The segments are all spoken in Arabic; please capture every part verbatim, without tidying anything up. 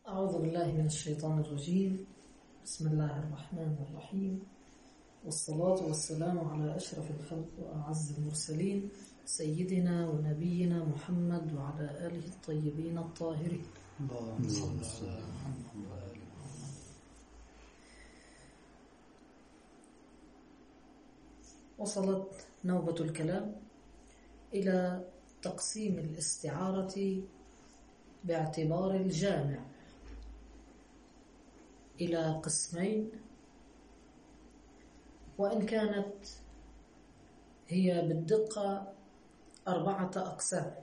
أعوذ بالله من الشيطان الرجيم. بسم الله الرحمن الرحيم، والصلاة والسلام على أشرف الخلق وأعز المرسلين سيدنا ونبينا محمد وعلى آله الطيبين الطاهرين. وصلت نوبة الكلام إلى تقسيم الاستعارة باعتبار الجامع إلى قسمين، وإن كانت هي بالدقة أربعة أقسام.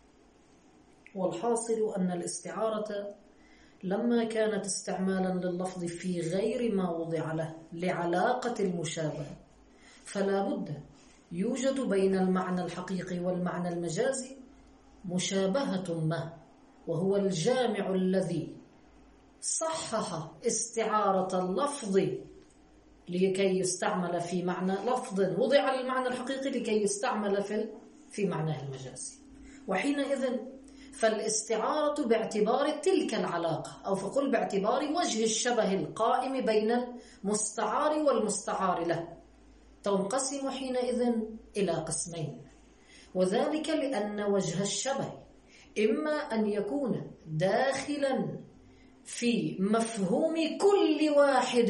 والحاصل أن الاستعارة لما كانت استعمالا لللفظ في غير ما وضع له لعلاقة المشابهة، فلا بد يوجد بين المعنى الحقيقي والمعنى المجازي مشابهة ما، وهو الجامع الذي صحح استعارة اللفظ لكي يستعمل في معنى لفظ وضع للمعنى الحقيقي لكي يستعمل في في معناه المجازي. وحينئذ فالاستعارة باعتبار تلك العلاقة، أو فقل باعتبار وجه الشبه القائم بين المستعار والمستعار له، تنقسم حينئذ إلى قسمين. وذلك لأن وجه الشبه إما أن يكون داخلا في مفهوم كل واحد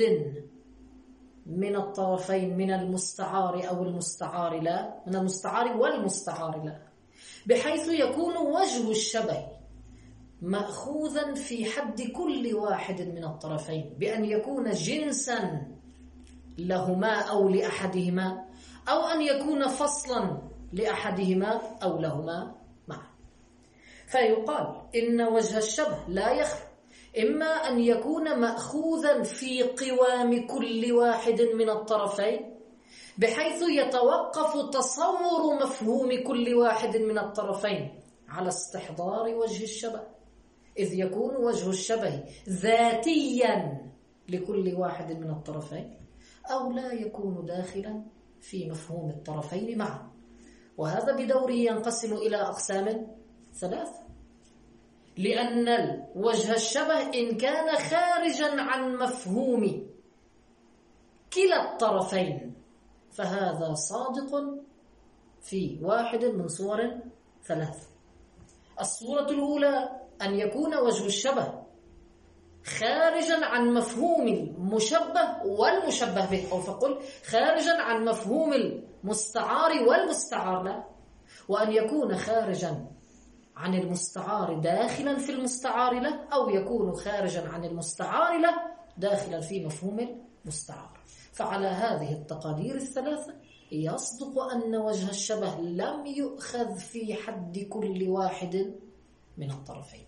من الطرفين، من المستعار أو المستعار لا، من المستعار والمستعار لا، بحيث يكون وجه الشبه مأخوذا في حد كل واحد من الطرفين، بأن يكون جنسا لهما أو لأحدهما، أو أن يكون فصلا لأحدهما أو لهما معا. فيقال إن وجه الشبه لا يخلو إما أن يكون مأخوذا في قوام كل واحد من الطرفين، بحيث يتوقف تصور مفهوم كل واحد من الطرفين على استحضار وجه الشبه، إذ يكون وجه الشبه ذاتيا لكل واحد من الطرفين، أو لا يكون داخلا في مفهوم الطرفين معا. وهذا بدوره ينقسم إلى أقسام ثلاثة، لأن وجه الشبه إن كان خارجا عن مفهوم كلا الطرفين فهذا صادق في واحد من صور ثلاث. الصورة الأولى أن يكون وجه الشبه خارجا عن مفهوم المشبه والمشبه به، أو فقل خارجا عن مفهوم المستعار والمستعار له، وأن يكون خارجا عن المستعار داخلا في المستعار له، أو يكون خارجا عن المستعار له داخلا في مفهوم المستعار. فعلى هذه التقادير الثلاثة يصدق أن وجه الشبه لم يؤخذ في حد كل واحد من الطرفين.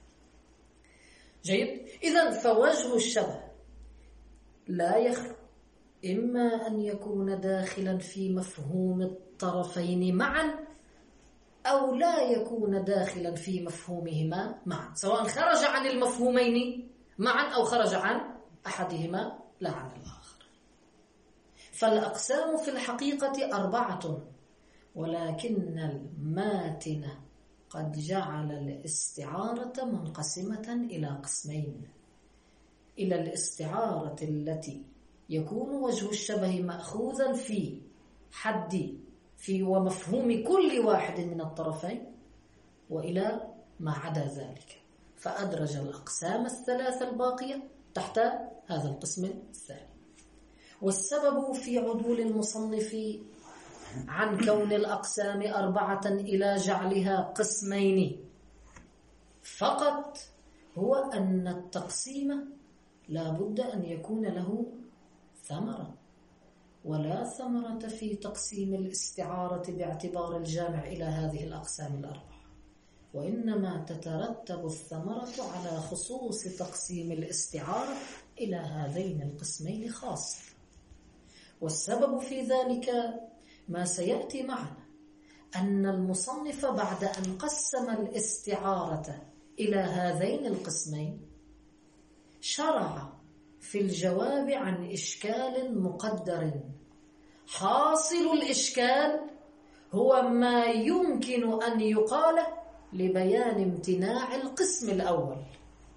جيد؟ إذن فوجه الشبه لا يخلو إما أن يكون داخلا في مفهوم الطرفين معا، أو لا يكون داخلا في مفهومهما معا، سواء خرج عن المفهومين معا أو خرج عن أحدهما لا عن الآخر. فالأقسام في الحقيقة أربعة، ولكن الماتن قد جعل الاستعارة منقسمة إلى قسمين: إلى الاستعارة التي يكون وجه الشبه مأخوذا في حد في ومفهوم كل واحد من الطرفين، وإلى ما عدا ذلك، فأدرج الأقسام الثلاثة الباقية تحت هذا القسم الثاني. والسبب في عدول المصنف عن كون الأقسام أربعة إلى جعلها قسمين فقط هو أن التقسيم لا بد أن يكون له ثمرة، ولا ثمرة في تقسيم الاستعارة باعتبار الجامع إلى هذه الأقسام الأربعة، وإنما تترتب الثمرة على خصوص تقسيم الاستعارة إلى هذين القسمين خاصة. والسبب في ذلك ما سيأتي معنا، أن المصنف بعد أن قسم الاستعارة إلى هذين القسمين شرع في الجواب عن إشكال مقدر. حاصل الإشكال هو ما يمكن أن يقال لبيان امتناع القسم الأول،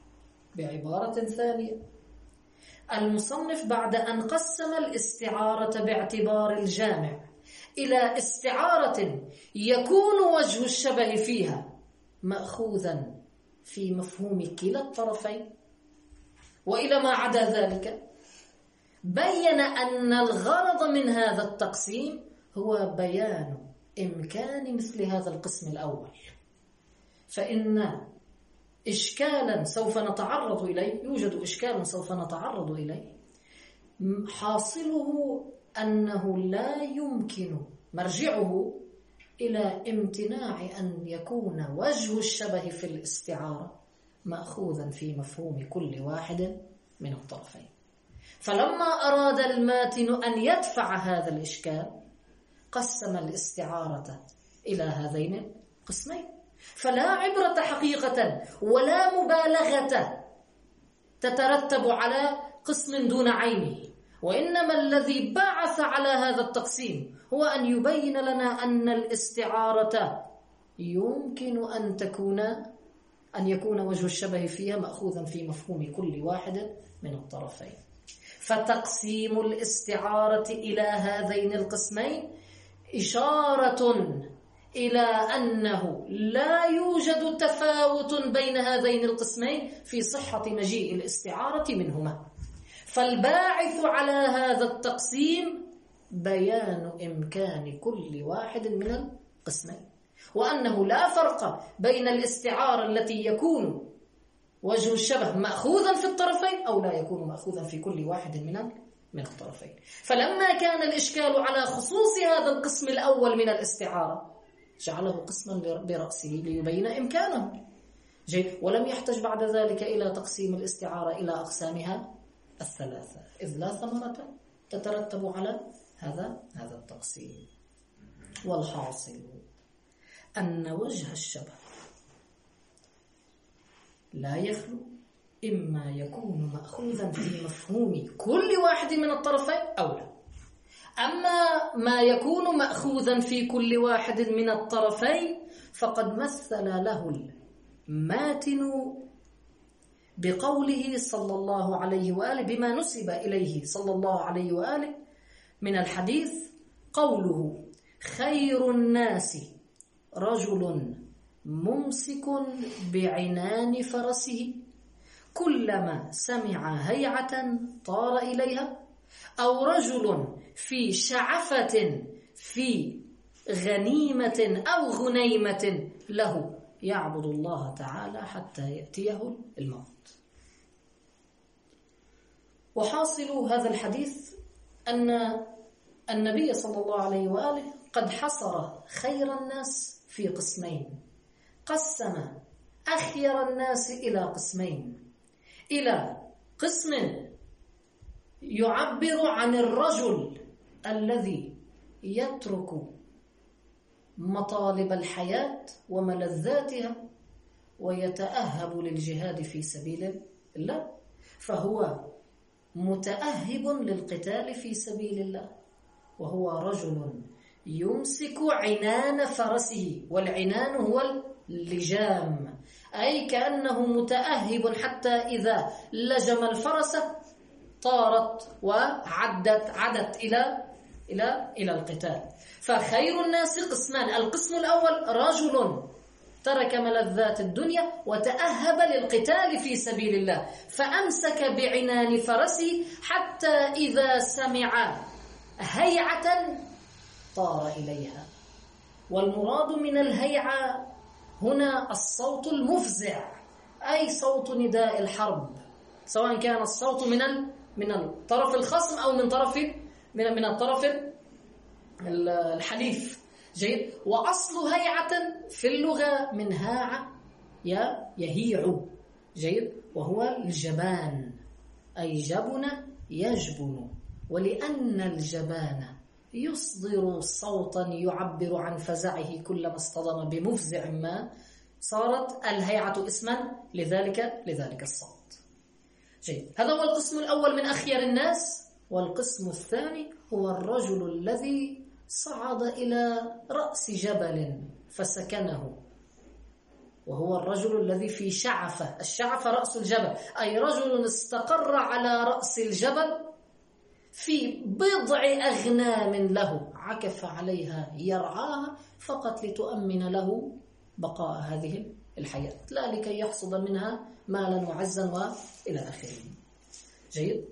بعبارة ثانية، المصنف بعد أن قسم الاستعارة باعتبار الجامع إلى استعارة يكون وجه الشبه فيها مأخوذا في مفهوم كلا الطرفين وإلى ما عدا ذلك، بين أن الغرض من هذا التقسيم هو بيان إمكان مثل هذا القسم الأول. فإن إشكالا سوف نتعرض إليه، يوجد إشكال سوف نتعرض إليه، حاصله أنه لا يمكن مرجعه إلى امتناع أن يكون وجه الشبه في الاستعارة مأخوذا في مفهوم كل واحد من الطرفين. فلما أراد الماتن أن يدفع هذا الإشكال قسم الاستعارة إلى هذين القسمين، فلا عبرة حقيقة ولا مبالغة تترتب على قسم دون عينه، وإنما الذي بعث على هذا التقسيم هو أن يبين لنا أن الاستعارة يمكن أن تكون أن يكون وجه الشبه فيها مأخوذا في مفهوم كل واحد من الطرفين. فتقسيم الاستعارة إلى هذين القسمين إشارة إلى أنه لا يوجد تفاوت بين هذين القسمين في صحة مجيء الاستعارة منهما. فالباعث على هذا التقسيم بيان إمكان كل واحد من القسمين، وأنه لا فرق بين الاستعارة التي يكون وجه الشبه مأخوذا في الطرفين أو لا يكون مأخوذا في كل واحد من من الطرفين. فلما كان الإشكال على خصوص هذا القسم الأول من الاستعارة جعله قسما برأسه ليبين إمكانه. جيد. ولم يحتج بعد ذلك إلى تقسيم الاستعارة إلى أقسامها الثلاثة، إذ لا ثمرة تترتب على هذا هذا التقسيم. والحاصل أن وجه الشبه لا يخلو إما يكون مأخوذا في مفهوم كل واحد من الطرفين أو لا. أما ما يكون مأخوذا في كل واحد من الطرفين فقد مثل له الماتن بقوله صلى الله عليه وآله بما نسب إليه صلى الله عليه وآله من الحديث، قوله: خير الناس رجل ممسك بعنان فرسه كلما سمع هيعة طار إليها، أو رجل في شعفة في غنيمة أو غنيمة له يعبد الله تعالى حتى يأتيه الموت. وحاصل هذا الحديث أن النبي صلى الله عليه وآله قد حصر خير الناس في قسمين، قسم أخير الناس إلى قسمين، إلى قسم يعبر عن الرجل الذي يترك مطالب الحياة وملذاتها ويتأهب للجهاد في سبيل الله، فهو متأهب للقتال في سبيل الله، وهو رجل يمسك عنان فرسه، والعنان هو اللجام، أي كأنه متأهب حتى إذا لجم الفرس طارت وعدت عدت إلى إلى إلى القتال. فخير الناس قسمان: القسم الأول رجل ترك ملذات الدنيا وتأهب للقتال في سبيل الله، فأمسك بعنان فرسه حتى إذا سمع هيعة طار إليها. والمراد من الهيعة هنا الصوت المفزع، أي صوت نداء الحرب، سواء كان الصوت من من الطرف الخصم أو من طرف من من الطرف الحليف. جيد. وأصل هيعة في اللغة من هاع يهيع. جيد. وهو الجبان، أي جبن يجبن، ولأن الجبان يصدر صوتا يعبر عن فزعه كلما اصطدم بمفزع ما، صارت الهيعة اسما لذلك لذلك الصوت. جيد. هذا هو القسم الأول من أخير الناس. والقسم الثاني هو الرجل الذي صعد إلى رأس جبل فسكنه وهو الرجل الذي في شعفة. الشعفة رأس الجبل، أي رجل استقر على رأس الجبل في بضع أغنام له عكف عليها يرعاها فقط لتؤمن له بقاء هذه الحياة، لا لكي يحصد منها مالا وعزا وإلى آخره. جيد.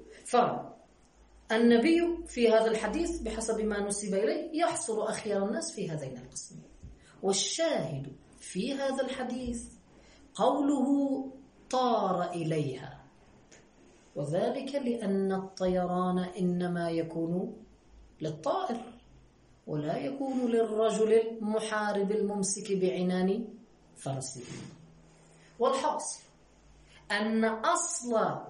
فالنبي في هذا الحديث بحسب ما نسب إليه يحصر أخيار الناس في هذين القسمين. والشاهد في هذا الحديث قوله طار إليها، وذلك لأن الطيران إنما يكون للطائر ولا يكون للرجل المحارب الممسك بعنان فرسه. والحاصل أن أصل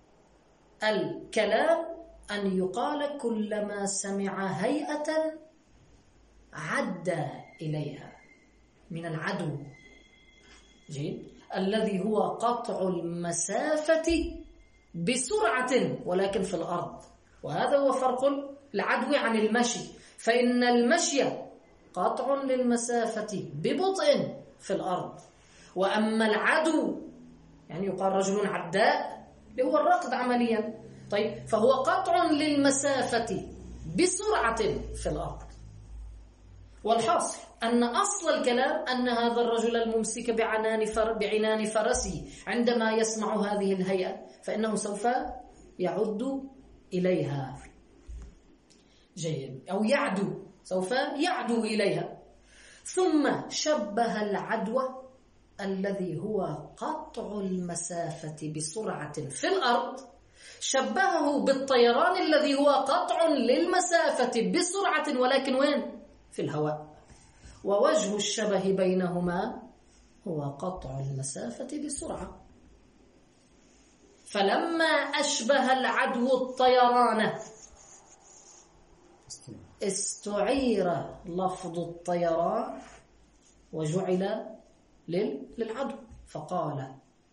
الكلام أن يقال كلما سمع هيئة عدى إليها من العدو. جيد. الذي هو قطع المسافة بسرعة ولكن في الأرض، وهذا هو فرق العدو عن المشي، فإن المشي قطع للمسافة ببطء في الأرض، وأما العدو يعني يقال رجل عداء اللي هو الركض عمليا، طيب فهو قطع للمسافة بسرعة في الأرض. والحاصل أن أصل الكلام أن هذا الرجل الممسك بعنان فر بعنان فرسه عندما يسمع هذه الهيئة فإنه سوف يعد إليها. جيد. أو يعدو، سوف يعدو إليها. ثم شبه العدو الذي هو قطع المسافة بسرعة في الأرض، شبهه بالطيران الذي هو قطع للمسافة بسرعة ولكن وين؟ في الهواء. ووجه الشبه بينهما هو قطع المسافة بسرعة. فلما أشبه العدو الطيران استعير لفظ الطيران وجعل للعدو، فقال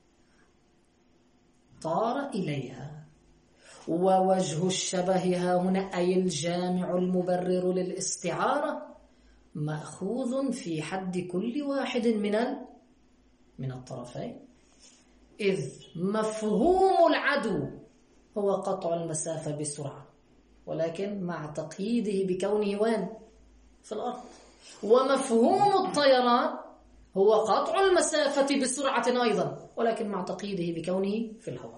طار إليها. ووجه الشبه ها هنا أي الجامع المبرر للاستعارة مأخوذ في حد كل واحد من من الطرفين، إذ مفهوم العدو هو قطع المسافة بسرعة ولكن مع تقييده بكونه وين؟ في الأرض. ومفهوم الطيران هو قطع المسافة بسرعة أيضا ولكن مع تقييده بكونه في الهواء.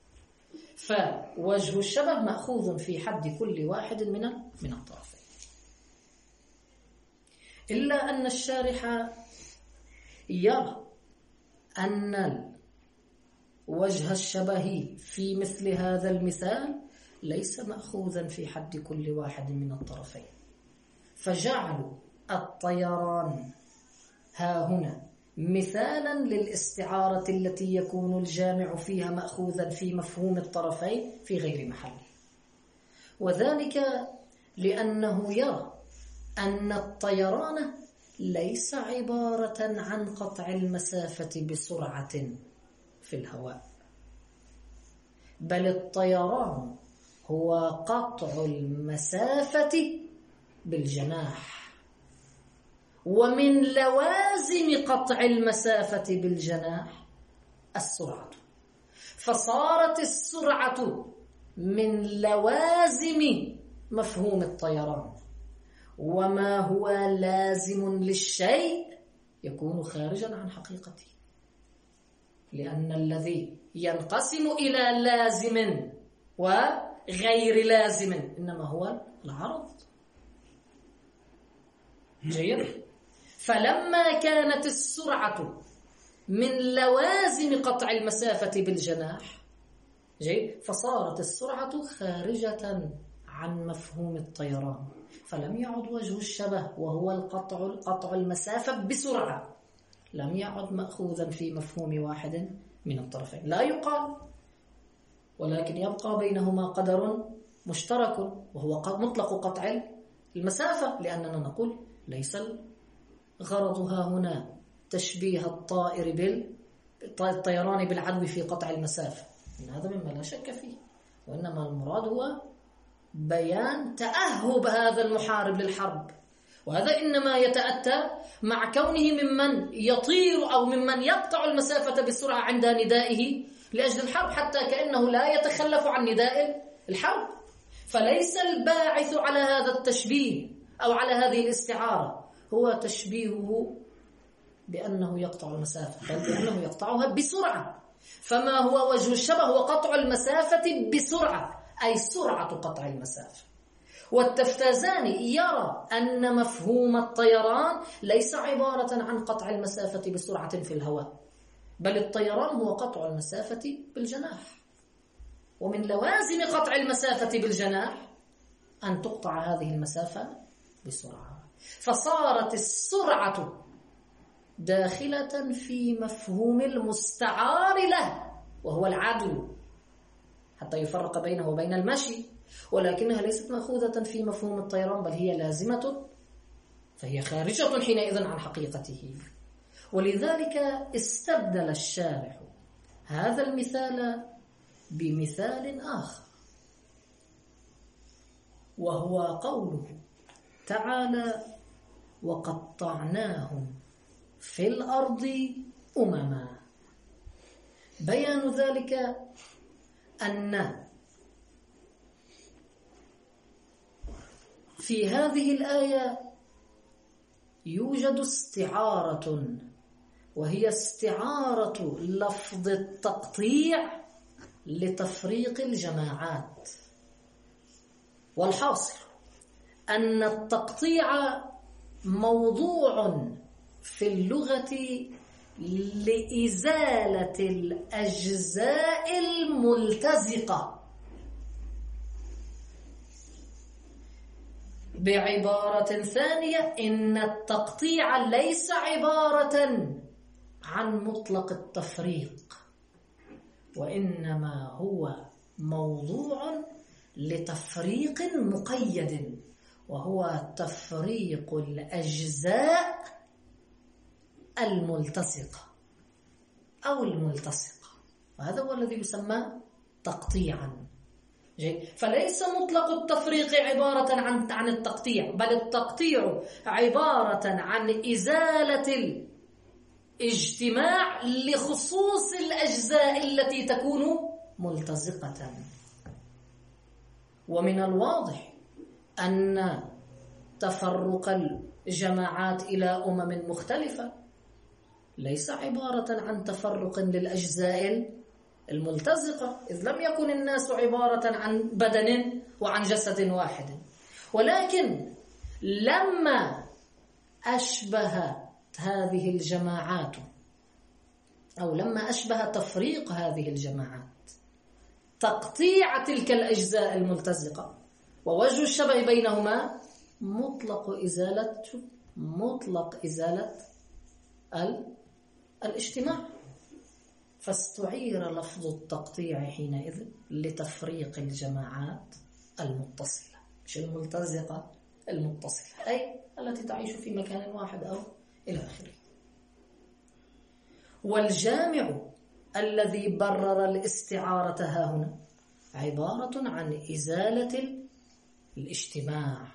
فوجه الشبه مأخوذ في حد كل واحد من من الطرفين، إلا أن الشارح يرى أن وجه الشبه في مثل هذا المثال ليس مأخوذا في حد كل واحد من الطرفين، فجعلوا الطيران ها هنا مثالا للاستعارة التي يكون الجامع فيها مأخوذا في مفهوم الطرفين في غير محله، وذلك لأنه يرى أن الطيران ليس عبارة عن قطع المسافة بسرعة في الهواء، بل الطيران هو قطع المسافة بالجناح، ومن لوازم قطع المسافة بالجناح السرعة، فصارت السرعة من لوازم مفهوم الطيران، وما هو لازم للشيء يكون خارجا عن حقيقته، لأن الذي ينقسم إلى لازم وغير لازم إنما هو العرض. جيد. فلما كانت السرعة من لوازم قطع المسافة بالجناح، جيد، فصارت السرعة خارجة عن مفهوم الطيران، فلم يعد وجه الشبه وهو القطع قطع المسافة بسرعة لم يعد مأخوذا في مفهوم واحد من الطرفين، لا يقال، ولكن يبقى بينهما قدر مشترك وهو مطلق قطع المسافة، لأننا نقول ليس الغرض ها هنا تشبيه الطائر بالطيران بالعدو في قطع المسافة، إن هذا مما لا شك فيه، وإنما المراد هو بيان تأهب هذا المحارب للحرب وهذا إنما يتأتى مع كونه ممن يطير أو ممن يقطع المسافة بسرعة عند ندائه لأجل الحرب، حتى كأنه لا يتخلف عن نداء الحرب. فليس الباعث على هذا التشبيه أو على هذه الاستعارة هو تشبيهه بأنه يقطع المسافة، بل بأنه يقطعها بسرعة. فما هو وجه الشبه هو قطع المسافة بسرعة، أي سرعة قطع المسافة. والتفتازاني يرى أن مفهوم الطيران ليس عبارة عن قطع المسافة بسرعة في الهواء، بل الطيران هو قطع المسافة بالجناح. ومن لوازم قطع المسافة بالجناح أن تقطع هذه المسافة بسرعة، فصارت السرعة داخلة في مفهوم المستعار له وهو العدو، حتى يفرق بينه وبين المشي، ولكنها ليست مأخوذة في مفهوم الطيران، بل هي لازمة، فهي خارجة حينئذ عن حقيقته. ولذلك استبدل الشارح هذا المثال بمثال آخر، وهو قوله تعالى: وقطعناهم في الأرض أمما. بيان ذلك أن في هذه الآية يوجد استعارة، وهي استعارة لفظ التقطيع لتفريق الجماعات. والحاصل أن التقطيع موضوع في اللغة لإزالة الأجزاء الملتزقة. بعبارة ثانية، إن التقطيع ليس عبارة عن مطلق التفريق، وإنما هو موضوع لتفريق مقيد، وهو تفريق الأجزاء الملتصقة أو الملتصقة، وهذا هو الذي يسمى تقطيعا. جيد. فليس مطلق التفريق عبارة عن عن التقطيع، بل التقطيع عبارة عن إزالة الاجتماع لخصوص الأجزاء التي تكون ملتصقة. ومن الواضح أن تفرق الجماعات إلى أمم مختلفة ليس عبارة عن تفرق للأجزاء الملتزقة، إذ لم يكن الناس عبارة عن بدن وعن جسد واحد. ولكن لما أشبهت هذه الجماعات، أو لما أشبه تفريق هذه الجماعات تقطيع تلك الأجزاء الملتزقة، ووجه الشبه بينهما مطلق إزالة مطلق إزالة الاجتماع، فاستعير لفظ التقطيع حينئذ لتفريق الجماعات المتصلة، مش الملتزقة، المتصلة، أي التي تعيش في مكان واحد أو إلى آخره. والجامع الذي برر الاستعارة ها هنا عبارة عن إزالة الاجتماع.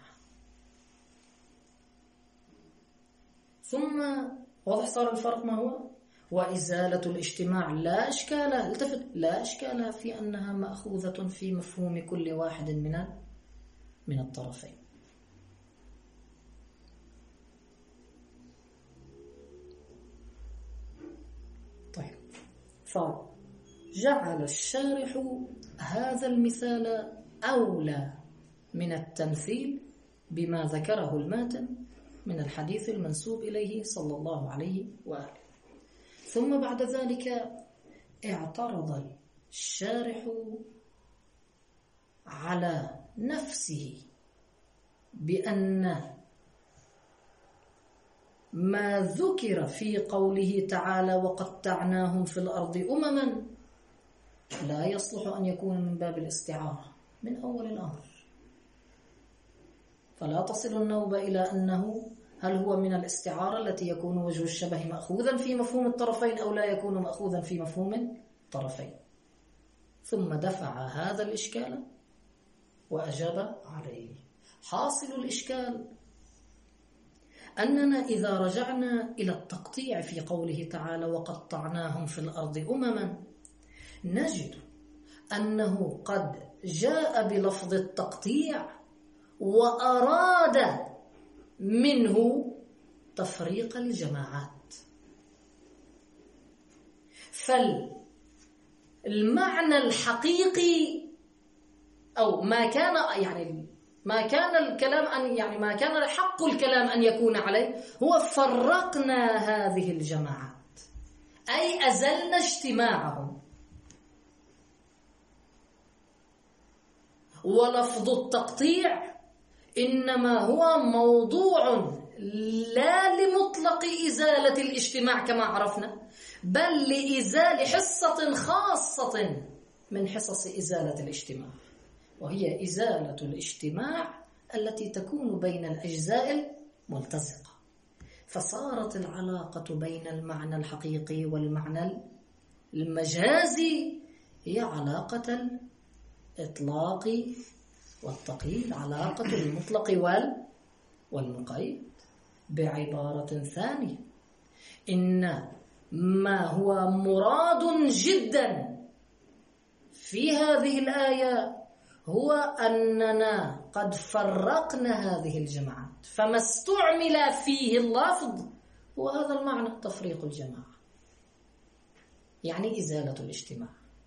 ثم واضح صار الفرق ما هو؟ وإزالة الاجتماع لا إشكال، التفت، لا إشكال في أنها مأخوذة في مفهوم كل واحد من من الطرفين. طيب، فجعل الشارح هذا المثال أولى من التمثيل بما ذكره الماتن من الحديث المنسوب إليه صلى الله عليه وآله. ثم بعد ذلك اعترض الشارح على نفسه بأن ما ذكر في قوله تعالى وقطعناهم في الأرض أمما لا يصلح أن يكون من باب الاستعارة من أول الأمر، فلا تصل النوبة إلى أنه هل هو من الاستعارة التي يكون وجه الشبه مأخوذا في مفهوم الطرفين أو لا يكون مأخوذا في مفهوم الطرفين. ثم دفع هذا الإشكال وأجاب عليه. حاصل الإشكال أننا إذا رجعنا إلى التقطيع في قوله تعالى وقطعناهم في الأرض أمما، نجد أنه قد جاء بلفظ التقطيع وأراد منه تفريق الجماعات. فالمعنى الحقيقي أو ما كان يعني ما كان الكلام أن يعني ما كان حق الكلام أن يكون عليه هو فرقنا هذه الجماعات، أي أزلنا اجتماعهم. ولفظ التقطيع إنما هو موضوع لا لمطلق إزالة الاجتماع كما عرفنا، بل لإزالة حصة خاصة من حصص إزالة الاجتماع، وهي إزالة الاجتماع التي تكون بين الأجزاء الملتصقة. فصارت العلاقة بين المعنى الحقيقي والمعنى المجازي هي علاقة الإطلاق والتقييد، علاقة المطلق والمقيد. بعبارة ثانية، إن ما هو مراد جدا في هذه الآية هو أننا قد فرقنا هذه الجماعات، فما استعمل فيه اللفظ هو هذا المعنى، تفريق الجماعة، يعني إزالة الاجتماع.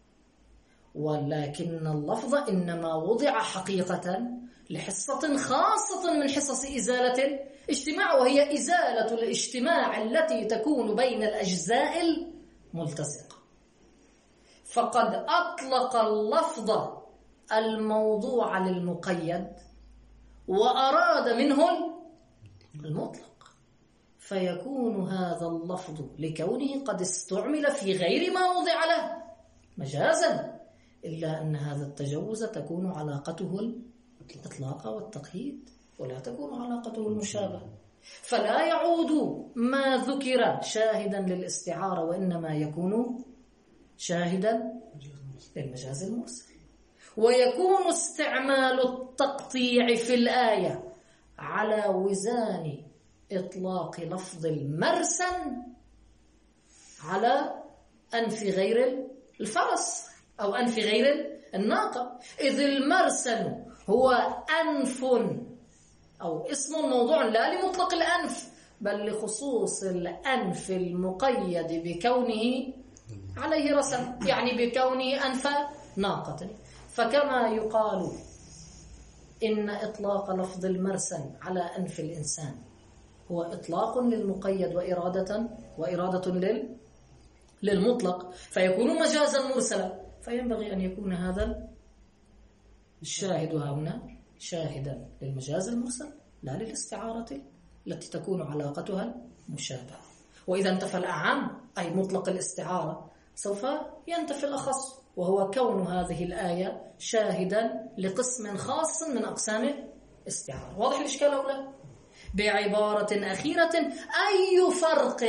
ولكن اللفظ إنما وضع حقيقة لحصة خاصة من حصص إزالة الاجتماع، وهي إزالة الاجتماع التي تكون بين الأجزاء الملتصقة. فقد أطلق اللفظ الموضوع للمقيد وأراد منه المطلق، فيكون هذا اللفظ لكونه قد استعمل في غير ما وضع له مجازا، إلا أن هذا التجوز تكون علاقته الإطلاق والتقييد ولا تكون علاقته المشابهة. فلا يعود ما ذكر شاهدا للاستعارة، وإنما يكون شاهدا للمجاز المرسل. ويكون استعمال التقطيع في الآية على وزان إطلاق لفظ المرسن على أنف غير الفرس أو أنف غير الناقة، إذ المرسن هو أنف أو اسم موضوع لا لمطلق الأنف بل لخصوص الأنف المقيد بكونه عليه رسم، يعني بكونه أنف ناقة. فكما يقال إن إطلاق لفظ المرسن على أنف الإنسان هو إطلاق للمقيد وإرادة وإرادة لل للمطلق فيكون مجازا مرسلا، فينبغي أن يكون هذا الشاهد هنا شاهدا للمجاز المرسل لا للاستعارة التي تكون علاقتها مشابهة. وإذا انتفى الأعم أي مطلق الاستعارة سوف ينتفي الأخص، وهو كون هذه الآية شاهدا لقسم خاص من أقسام الاستعارة. واضح الإشكال أو لا؟ بعبارة أخيرة، أي فرق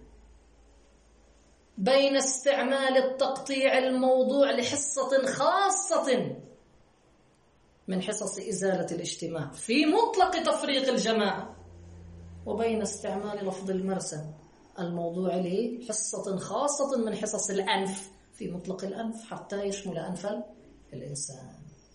بين استعمال التقطيع الموضوع لحصة خاصة من حصص إزالة الاجتماع في مطلق تفريق الجماعة وبين استعمال لفظ المرسن الموضوع لحصة خاصة من حصص الأنف في مطلق الأنف حتى يشمل أنف الإنسان؟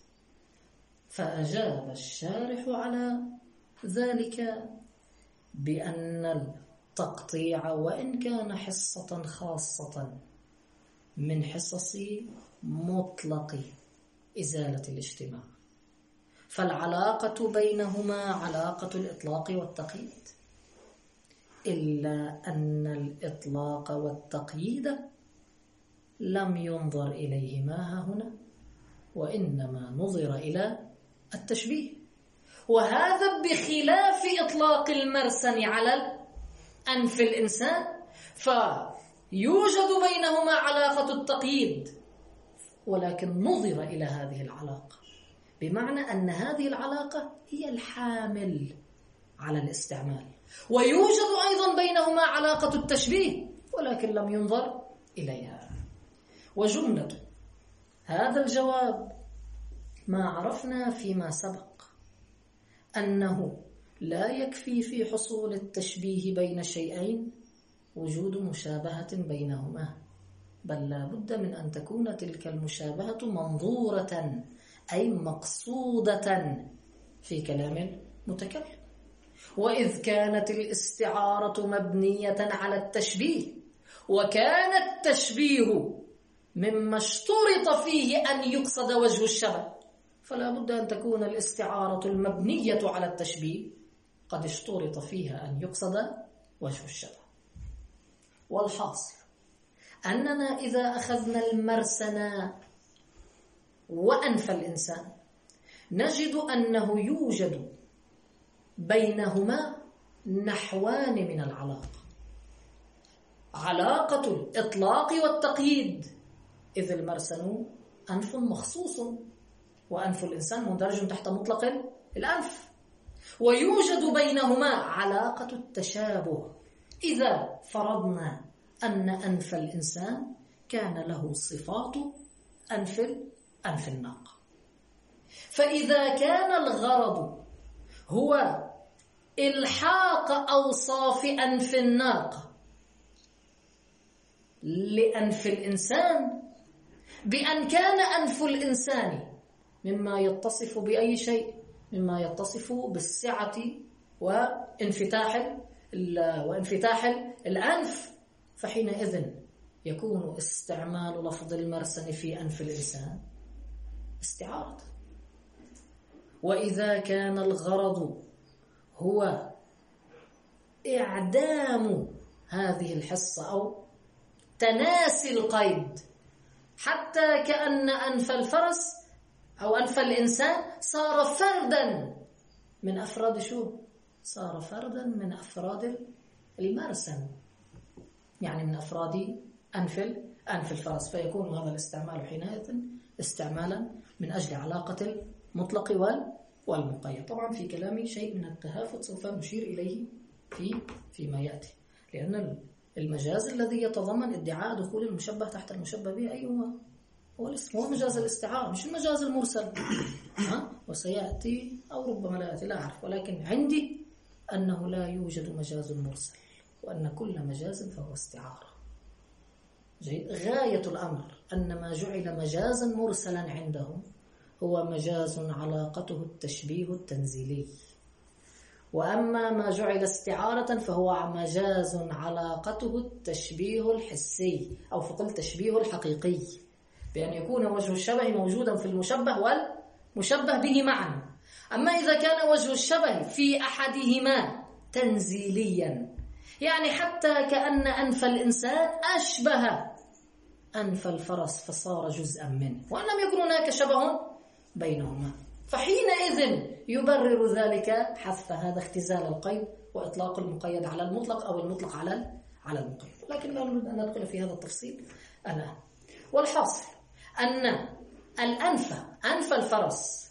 فأجاب الشارح على ذلك بأن التقطيع وإن كان حصة خاصة من حصص مطلق إزالة الاجتماع، فالعلاقة بينهما علاقة الإطلاق والتقييد، إلا أن الإطلاق والتقييد لم ينظر إليهما هنا، وإنما نظر إلى التشبيه، وهذا بخلاف إطلاق المرسن على أنف الإنسان، فيوجد بينهما علاقة التقييد، ولكن نظر إلى هذه العلاقة بمعنى أن هذه العلاقة هي الحامل على الاستعمال. ويوجد أيضا بينهما علاقة التشبيه ولكن لم ينظر إليها. وجملة هذا الجواب ما عرفنا فيما سبق أنه لا يكفي في حصول التشبيه بين شيئين وجود مشابهة بينهما، بل لا بد من أن تكون تلك المشابهة منظورة أي مقصودة في كلام المتكلم. وإذ كانت الاستعارة مبنية على التشبيه، وكان التشبيه مما اشترط فيه أن يقصد وجه الشبه، فلا بد أن تكون الاستعارة المبنية على التشبيه قد اشترط فيها أن يقصد وجه الشبه. والحاصل أننا إذا أخذنا المرسن وأنف الإنسان نجد أنه يوجد بينهما نحوان من العلاقة: علاقة الإطلاق والتقييد، إذ المرسن أنف مخصوص وأنف الإنسان مندرج تحت مطلق الأنف، ويوجد بينهما علاقة التشابه إذا فرضنا أن أنف الإنسان كان له صفات أنف أنف الناقة. فإذا كان الغرض هو إلحاق أوصاف أنف الناقة لأنف الإنسان بأن كان أنف الإنسان مما يتصف بأي شيء، مما يتصف بالسعة وانفتاح وانفتاح الأنف، فحينئذ يكون استعمال لفظ المرسن في أنف الإنسان استعارة. وإذا كان الغرض هو إعدام هذه الحصة أو تناسي القيد، حتى كأن أنف الفرس أو أنف الإنسان صار فردا من أفراد شو؟ صار فردا من أفراد المرسن، يعني من أفراد أنف أنف الفرس، فيكون هذا الاستعمال حينئذ استعمالا من أجل علاقة المطلق والمقيد. طبعا في كلامي شيء من التهافت سوف نشير إليه في فيما يأتي، لأن المجاز الذي يتضمن ادعاء دخول المشبه تحت المشبه به أيهما هو الاسم، هو مجاز الاستعارة مش المجاز المرسل. ها وسيأتي أو ربما لا يأتي، لا أعرف، ولكن عندي أنه لا يوجد مجاز مرسل، وأن كل مجاز فهو استعارة. جيد. غاية الأمر أن ما جعل مجازا مرسلا عندهم هو مجاز علاقته التشبيه التنزيلي، وأما ما جعل استعارة فهو مجاز علاقته التشبيه الحسي، أو فقل تشبيه الحقيقي، بأن يكون وجه الشبه موجودا في المشبه والمشبه به معا. أما إذا كان وجه الشبه في أحدهما تنزيليا، يعني حتى كأن أنف الإنسان أشبه أنف الفرس فصار جزءا منه، وأن لم يكن هناك شبه بينهما، فحينئذ يبرر ذلك حذف هذا اختزال القيد وإطلاق المقيد على المطلق أو المطلق على على المقيد، لكن لا نريد أن ندخل في هذا التفصيل الآن. والحاصل أن الأنف أنف الفرس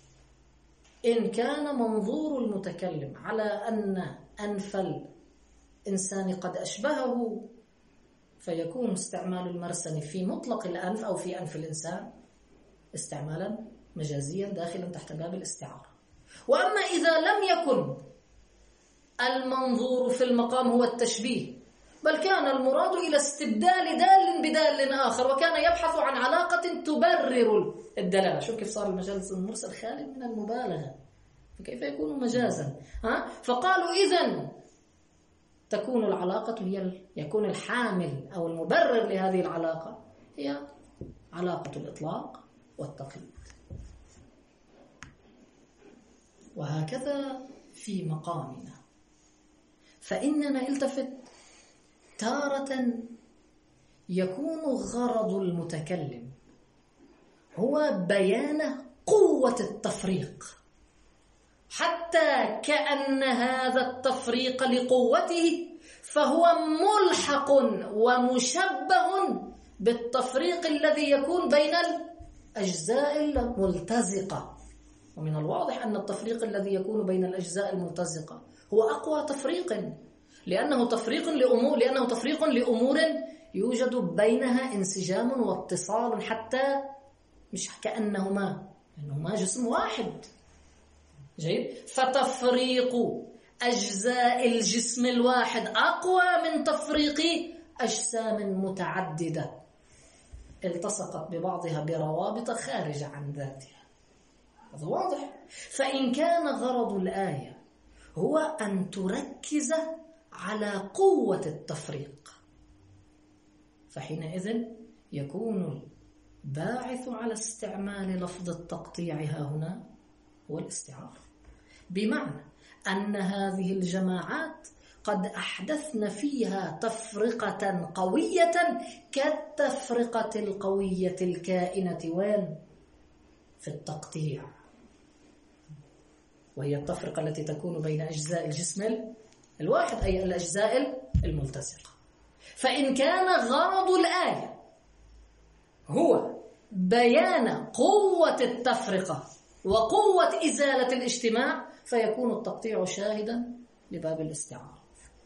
إن كان منظور المتكلم على أن أنف الإنسان قد أشبهه، فيكون استعمال المرسن في مطلق الأنف أو في أنف الإنسان استعمالا مجازيا داخلا تحت باب الاستعارة. وأما إذا لم يكن المنظور في المقام هو التشبيه، بل كان المراد إلى استبدال دال بدال آخر، وكان يبحث عن علاقة تبرر الدلالة، شوف كيف صار المجاز المرسل خالي من المبالغة، فكيف يكون مجازا؟ ها؟ فقالوا إذن تكون العلاقة هي يكون الحامل أو المبرر لهذه العلاقة هي علاقة الإطلاق والتقييد. وهكذا في مقامنا، فإننا التفت تارة يكون غرض المتكلم هو بيان قوة التفريق، حتى كأن هذا التفريق لقوته فهو ملحق ومشبه بالتفريق الذي يكون بين الأجزاء الملتزقة. ومن الواضح أن التفريق الذي يكون بين الأجزاء الملتزقة هو أقوى تفريق، لأنه تفريق لأمور لأنه تفريق لأمور يوجد بينها انسجام واتصال، حتى مش كأنهما إنهما جسم واحد، جيد. فتفريق أجزاء الجسم الواحد أقوى من تفريق أجسام متعددة التصقت ببعضها بروابط خارجة عن ذاتها. هذا واضح. فإن كان غرض الآية هو أن تركز على قوة التفريق، فحينئذ يكون الباعث على استعمال لفظ التقطيع ها هنا هو الاستعارة، بمعنى أن هذه الجماعات قد أحدثن فيها تفرقة قوية كالتفرقة القوية الكائنة وين؟ في التقطيع، وهي التفرقة التي تكون بين أجزاء الجسم الواحد، أي الأجزاء الملتصقة. فإن كان غرض الآية هو بيان قوة التفرقة وقوة إزالة الاجتماع، فيكون التقطيع شاهدا لباب الاستعارة.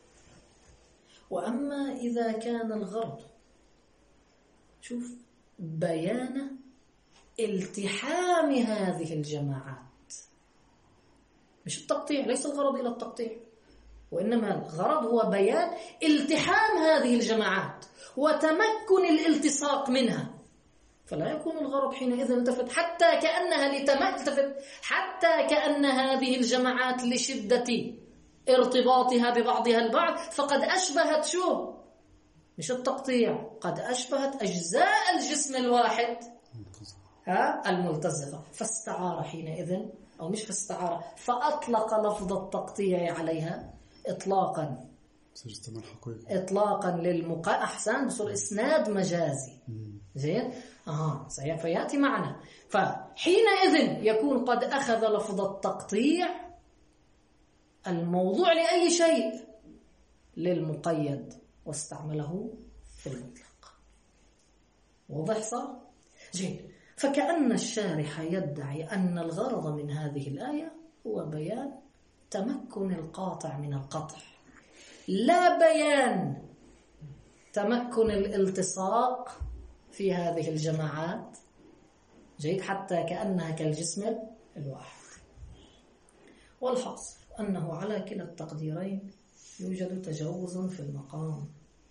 وأما إذا كان الغرض شوف بيان التحام هذه الجماعات، مش التقطيع، ليس الغرض إلى التقطيع، وإنما الغرض هو بيان التحام هذه الجماعات وتمكن الالتصاق منها، فلا يكون الغرض حينئذ التفت حتى كأنها لتمكن حتى كأن هذه الجماعات لشدة ارتباطها ببعضها البعض فقد أشبهت شو؟ مش التقطيع، قد أشبهت أجزاء الجسم الواحد ها الملتصقة، فاستعار حينئذ، أو مش فاستعار، فأطلق لفظ التقطيع عليها إطلاقا إطلاقا للمق أحسن بصور إسناد مجازي. زين آه صحيح. فيأتي معنا، فحينئذ يكون قد أخذ لفظ التقطيع الموضوع لأي شيء للمقيد واستعمله في المطلق. واضح صار؟ جيد. فكأن الشارح يدعي أن الغرض من هذه الآية هو بيان تمكن القاطع من القطع، لا بيان تمكن الالتصاق في هذه الجماعات، جيد، حتى كأنها كالجسم الواحد. والحاصل أنه على كلا التقديرين يوجد تجوز في المقام،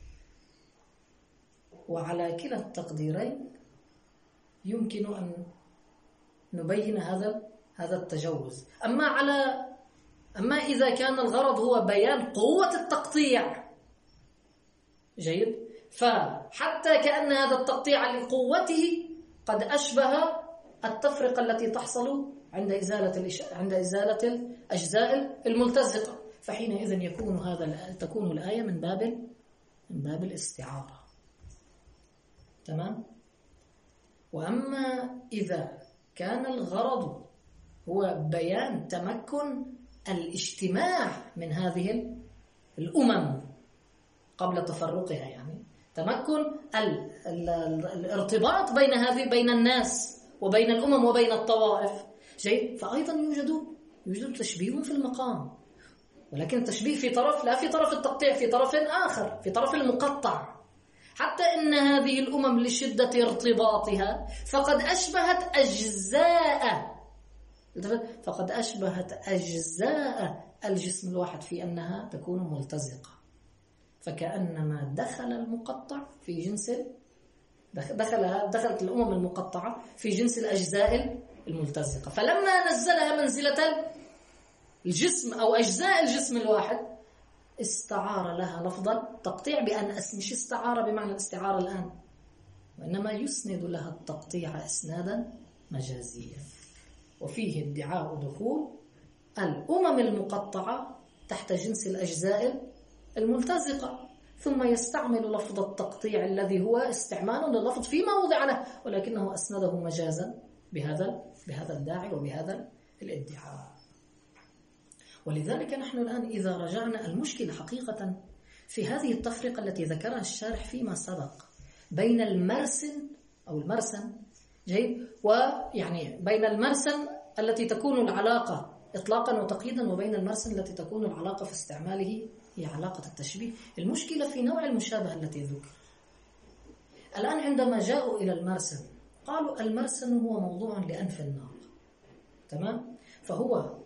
وعلى كلا التقديرين يمكن أن نبين هذا هذا التجوز. أما على أما إذا كان الغرض هو بيان قوة التقطيع، جيد، فحتى كأن هذا التقطيع لقوته قد أشبه التفرقة التي تحصل عند إزالة عند إزالة الأجزاء الملتصقة، فحينئذ يكون هذا تكون الآية من باب من باب الاستعارة. تمام. وأما إذا كان الغرض هو بيان تمكن الاجتماع من هذه الأمم قبل تفرقها، يعني تمكن ال ال الارتباط بين هذه بين الناس وبين الأمم وبين الطوائف، جيد، فأيضا يوجد يوجد تشبيه في المقام، ولكن التشبيه في طرف، لا في طرف التقطيع، في طرف آخر، في طرف المقطع. حتى إن هذه الأمم لشدة ارتباطها فقد أشبهت أجزاء فقد أشبهت أجزاء الجسم الواحد في أنها تكون ملتزقة، فكأنما دخل المقطع في جنس دخل دخلت الأمم المقطعة في جنس الأجزاء الملتزقة، فلما نزلها منزلة الجسم أو أجزاء الجسم الواحد استعار لها لفظ التقطيع بأن مش استعار بمعنى الاستعارة الآن، وإنما يسند لها التقطيع إسنادا مجازيا، وفيه ادعاء دخول الأمم المقطعة تحت جنس الأجزاء الملتزقة، ثم يستعمل لفظ التقطيع الذي هو استعمال لللفظ فيما وضع له، ولكنه أسنده مجازا بهذا بهذا الداعي وبهذا الادعاء. ولذلك نحن الآن إذا رجعنا، المشكلة حقيقة في هذه التفرقة التي ذكرها الشارح فيما سبق بين المرسن أو المرسن، جيد، ويعني بين المرسن التي تكون العلاقة إطلاقا وتقييدا وبين المرسن التي تكون العلاقة في استعماله هي علاقة التشبيه. المشكلة في نوع المشابهة التي ذكر. الآن عندما جاءوا إلى المرسن قالوا المرسن هو موضوع لأنف النار، تمام، فهو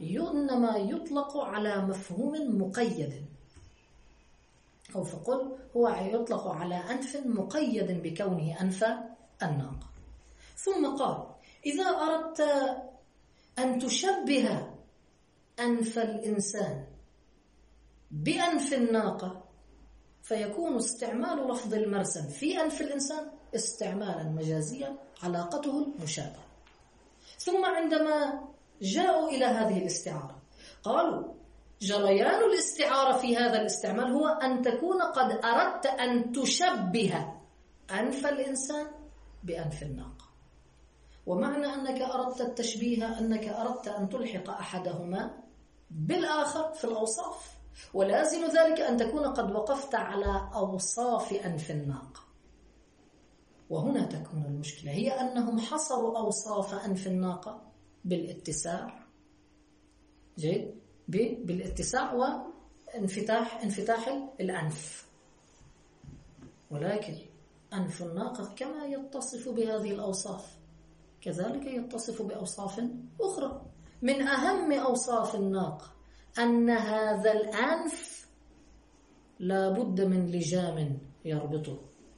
إنما يطلق على مفهوم مقيد، أو فقل هو يطلق على أنف مقيد بكونه أنف الناقة. ثم قال: إذا أردت أن تشبه أنف الإنسان بأنف الناقة فيكون استعمال لفظ المرسم في أنف الإنسان استعمالا مجازيا علاقته المشابهة. ثم عندما جاءوا إلى هذه الاستعارة قالوا: جريان الاستعارة في هذا الاستعمال هو أن تكون قد أردت أن تشبه أنف الإنسان بأنف الناقة. ومعنى أنك أردت التشبيه أنك أردت أن تلحق أحدهما بالآخر في الأوصاف، ولازم ذلك أن تكون قد وقفت على أوصاف أنف الناقة. وهنا تكون المشكلة، هي أنهم حصروا أوصاف أنف الناقة بالاتساع، جيد، بالاتساع وانفتاح انفتاح الأنف، ولكن أنف الناقة كما يتصف بهذه الأوصاف كذلك يتصف بأوصاف أخرى. من أهم أوصاف الناقة أن هذا الأنف لا بد من لجام يربطه.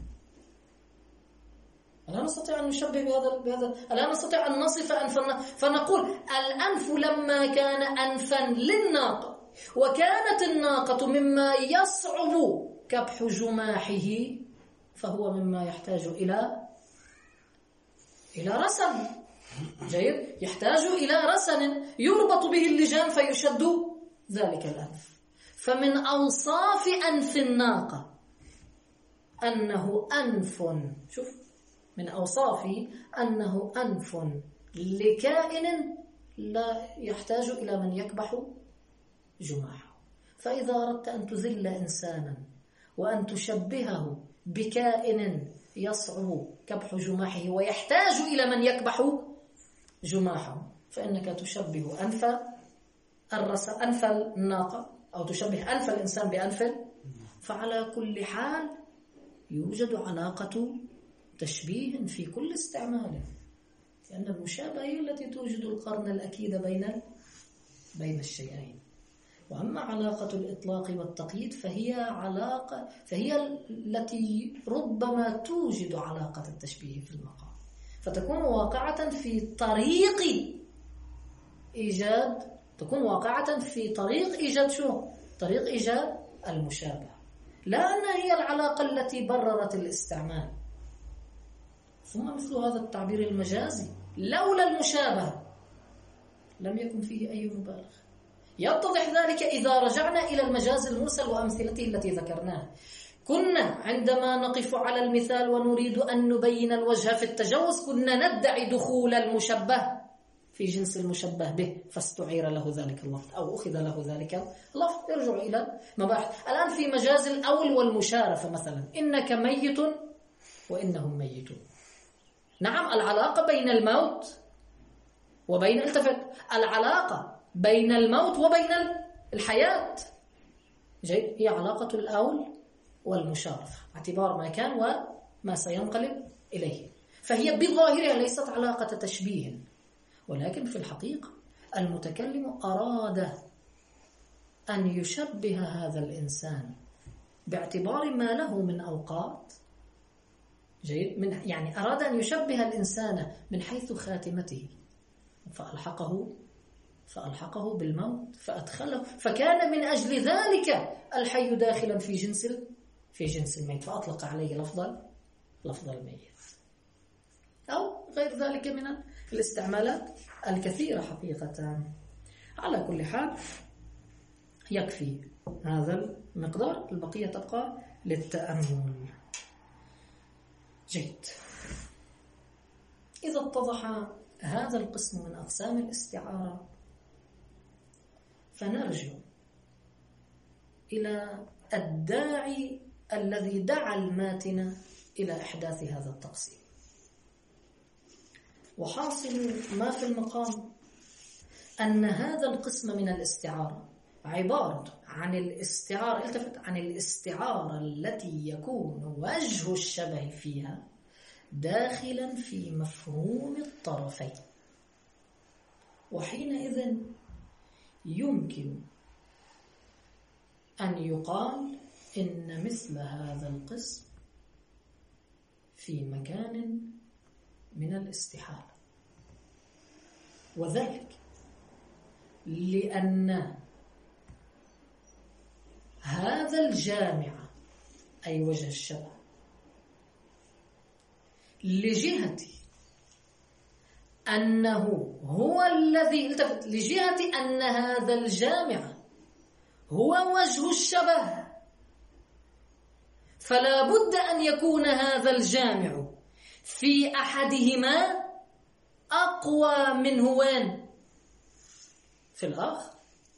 لا نستطيع أن نشبه بهذا بهذا لا نستطيع أن نصف أنفا فنقول الأنف لما كان أنفا للناقة وكانت الناقة مما يصعب كبح جماحه فهو مما يحتاج إلى إلى رسن، جيد، يحتاج إلى رسن يربط به اللجام فيشد ذلك الأنف. فمن أوصاف أنف الناقة أنه أنف، شوف، من أوصافه أنه أنف لكائن لا يحتاج إلى من يكبح جماحه. فإذا أردت أن تذل إنسانا وأن تشبهه بكائن يصعب كبح جماحه ويحتاج إلى من يكبح جماحه فإنك تشبه أنف الرس أنف الناقة أو تشبه أنف الإنسان بأنف. فعلى كل حال يوجد علاقة تشبيه في كل استعمال، لأن المشابهة هي التي توجد القرن الأكيد بين بين الشيئين. وأما علاقة الإطلاق والتقييد فهي علاقة فهي التي ربما توجد علاقة التشبيه في المقام، فتكون واقعة في طريق إيجاد تكون واقعة في طريق إيجاد شو؟ طريق إيجاد المشابهة، لا أنها هي العلاقة التي بررت الاستعمال. ثم مثل هذا التعبير المجازي لولا المشابهة لم يكن فيه أي مبالغة. يتضح ذلك إذا رجعنا إلى المجاز المرسل وأمثلته التي ذكرناها. كنا عندما نقف على المثال ونريد أن نبين الوجه في التجوز كنا ندعي دخول المشبه في جنس المشبه به فاستعير له ذلك اللفظ أو أخذ له ذلك اللفظ. يرجع إلى مباحث الآن في مجاز الأول والمشارفة، مثلا إنك ميت وإنهم ميتون. نعم، العلاقة بين الموت وبين التفت العلاقة بين الموت وبين الحياة، جيد، هي علاقة الأول والمشارفة اعتبار ما كان وما سينقلب إليه. فهي بظاهرها ليست علاقة تشبيه، ولكن في الحقيقة المتكلم أراد أن يشبه هذا الإنسان باعتبار ما له من أوقات، جيد، من يعني أراد أن يشبه الإنسان من حيث خاتمته فألحقه فألحقه بالموت فأدخله، فكان من أجل ذلك الحي داخلا في جنس في جنس الميت فأطلق عليه لفظ لفظ الميت، أو غير ذلك من الاستعمالات الكثيرة حقيقة. على كل حال يكفي هذا المقدار، البقية تبقى للتأمل. جيد، إذا اتضح هذا القسم من أقسام الاستعارة فنرجع إلى الداعي الذي دعا الماتن إلى إحداث هذا التقسيم. وحاصل ما في المقام أن هذا القسم من الاستعارة عبارة عن الاستعارة التفت عن الاستعارة التي يكون وجه الشبه فيها داخلا في مفهوم الطرفين، وحينئذ يمكن أن يقال إن مثل هذا القسم في مكان من الاستحالة، وذلك لأن هذا الجامع أي وجه الشبه لجهة أنه هو الذي التفت لجهة أن هذا الجامع هو وجه الشبه، فلا بد أن يكون هذا الجامع في أحدهما أقوى منه وين؟ في الآخر.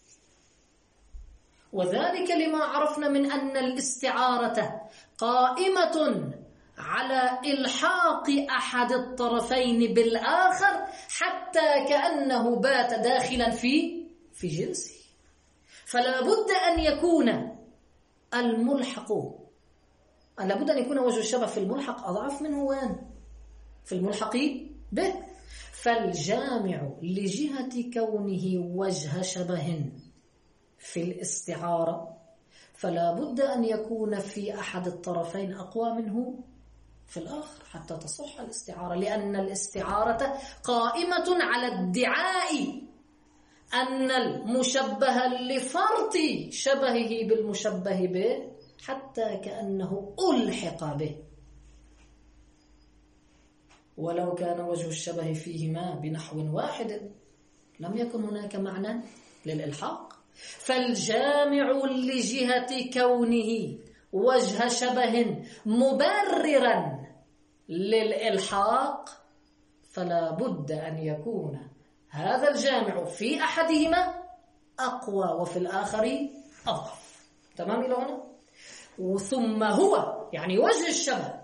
وذلك لما عرفنا من أن الاستعارة قائمة على إلحاق أحد الطرفين بالآخر حتى كأنه بات داخلا في في جنسه، فلا بد أن يكون الملحق لا بد أن يكون وجه الشبه في الملحق أضعف منه وين؟ في الملحق به. فالجامع لجهة كونه وجه شبه في الاستعارة فلا بد أن يكون في أحد الطرفين أقوى منه في الآخر حتى تصح الاستعارة، لأن الاستعارة قائمة على ادعاء أن المشبه لفرط شبهه بالمشبه به حتى كأنه ألحق به، ولو كان وجه الشبه فيهما بنحو واحد لم يكن هناك معنى للإلحاق. فالجامع لجهة كونه وجه شبه مبررا للإلحاق فلا بد أن يكون هذا الجامع في أحدهما أقوى وفي الآخر أضعف. تمام إلى هنا؟ ثم هو يعني وجه الشبه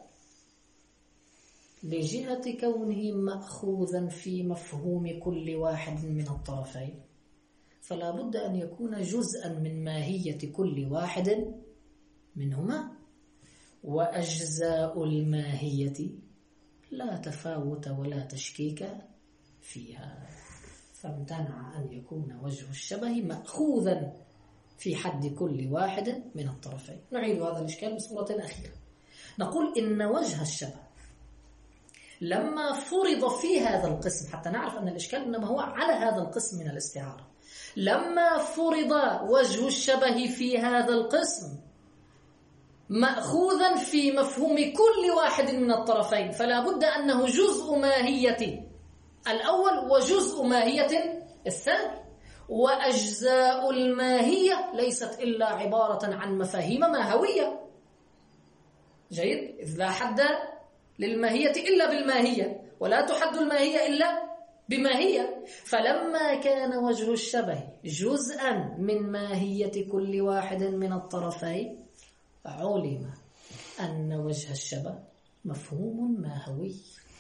لجهة كونه مأخوذا في مفهوم كل واحد من الطرفين فلا بد أن يكون جزءا من ماهية كل واحد منهما، وأجزاء الماهية لا تفاوت ولا تشكيك فيها، فامتنع أن يكون وجه الشبه مأخوذا في حد كل واحد من الطرفين. نعيد هذا الإشكال بصورة أخيرة. نقول إن وجه الشبه لما فرض في هذا القسم، حتى نعرف أن الإشكال إنما هو على هذا القسم من الاستعارة، لما فرض وجه الشبه في هذا القسم مأخوذا في مفهوم كل واحد من الطرفين فلا بد أنه جزء ماهية الأول وجزء ماهية الثاني، وأجزاء الماهية ليست إلا عبارة عن مفاهيم ماهوية. جيد؟ إذ لا حد للماهية إلا بالماهية، ولا تحد الماهية إلا بماهية. فلما كان وجه الشبه جزءا من ماهية كل واحد من الطرفين علم أن وجه الشبه مفهوم ماهوي،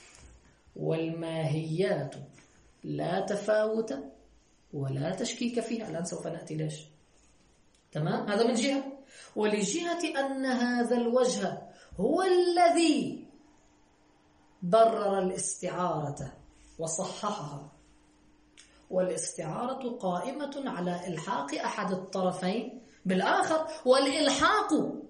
والماهيات لا تفاوت ولا تشكيك فيها. الآن سوف نأتي ليش. تمام؟ هذا من جهة. ولجهة أن هذا الوجه هو الذي برر الاستعارة وصححها، والاستعارة قائمة على إلحاق أحد الطرفين بالآخر، والإلحاق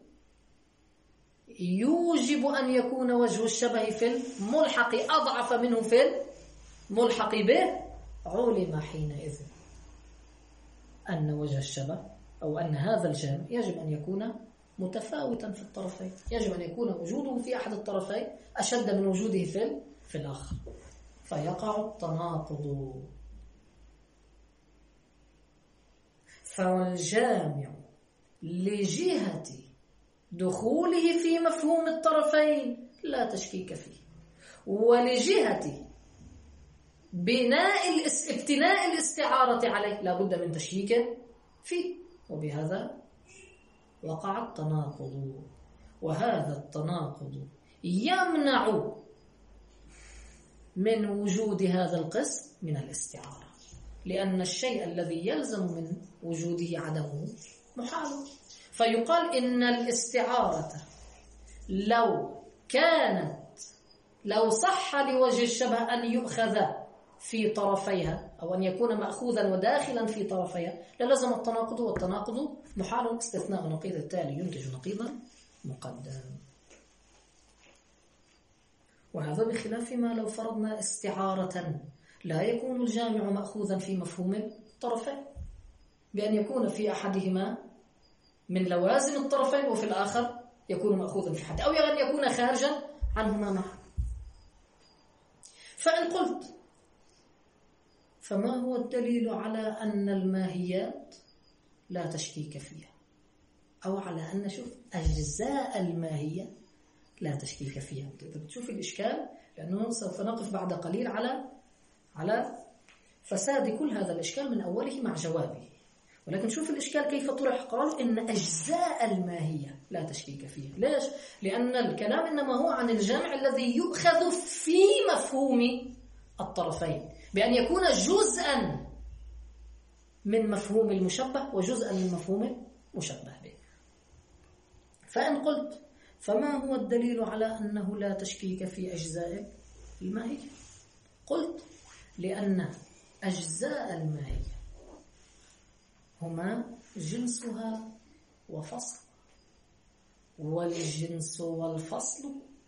يوجب أن يكون وجه الشبه في الملحق أضعف منه في الملحق به. علم حينئذ أن وجه الشبه أو أن هذا الجامع يجب أن يكون متفاوتا في الطرفين، يجب أن يكون وجوده في أحد الطرفين أشد من وجوده في في الآخر، فيقع التناقض. فالجامع لجهة دخوله في مفهوم الطرفين لا تشكيك فيه، ولجهة بناء ابتناء الاستعارة عليه لا بد من تشكيك فيه، وبهذا وقع التناقض. وهذا التناقض يمنع من وجود هذا القسم من الاستعارة، لأن الشيء الذي يلزم من وجوده عدمه محال. فيقال إن الاستعارة لو كانت لو صح لوجه الشبه أن يؤخذ في طرفيها أو أن يكون مأخوذا وداخلا في طرفيها للزم التناقض، والتناقض محال استثناء نقيض التالي ينتج نقيضا مقدم. وهذا بخلاف ما لو فرضنا استعارة لا يكون الجامع مأخوذا في مفهوم الطرفين، بأن يكون في أحدهما من لوازم الطرفين وفي الآخر يكون مأخوذا في حد، أو أن يكون خارجا عنهما معا. فإن قلت فما هو الدليل على أن الماهيات لا تشكيك فيها، أو على أن شوف أجزاء الماهية لا تشكيك فيها؟ بتشوف الإشكال، لأنه سوف نقف بعد قليل على على فساد كل هذا الإشكال من أوله مع جوابه. ولكن شوف الإشكال كيف طرح. قال إن أجزاء الماهية لا تشكيك فيها. ليش؟ لأن الكلام إنما هو عن الجمع الذي يؤخذ في مفهوم الطرفين، بأن يكون جزءا من مفهوم المشبه وجزءا من مفهوم المشبه به. فإن قلت فما هو الدليل على أنه لا تشكيك في أجزاء الماهية؟ قلت لأن أجزاء الماهية هما جنسها وفصل، والجنس والفصل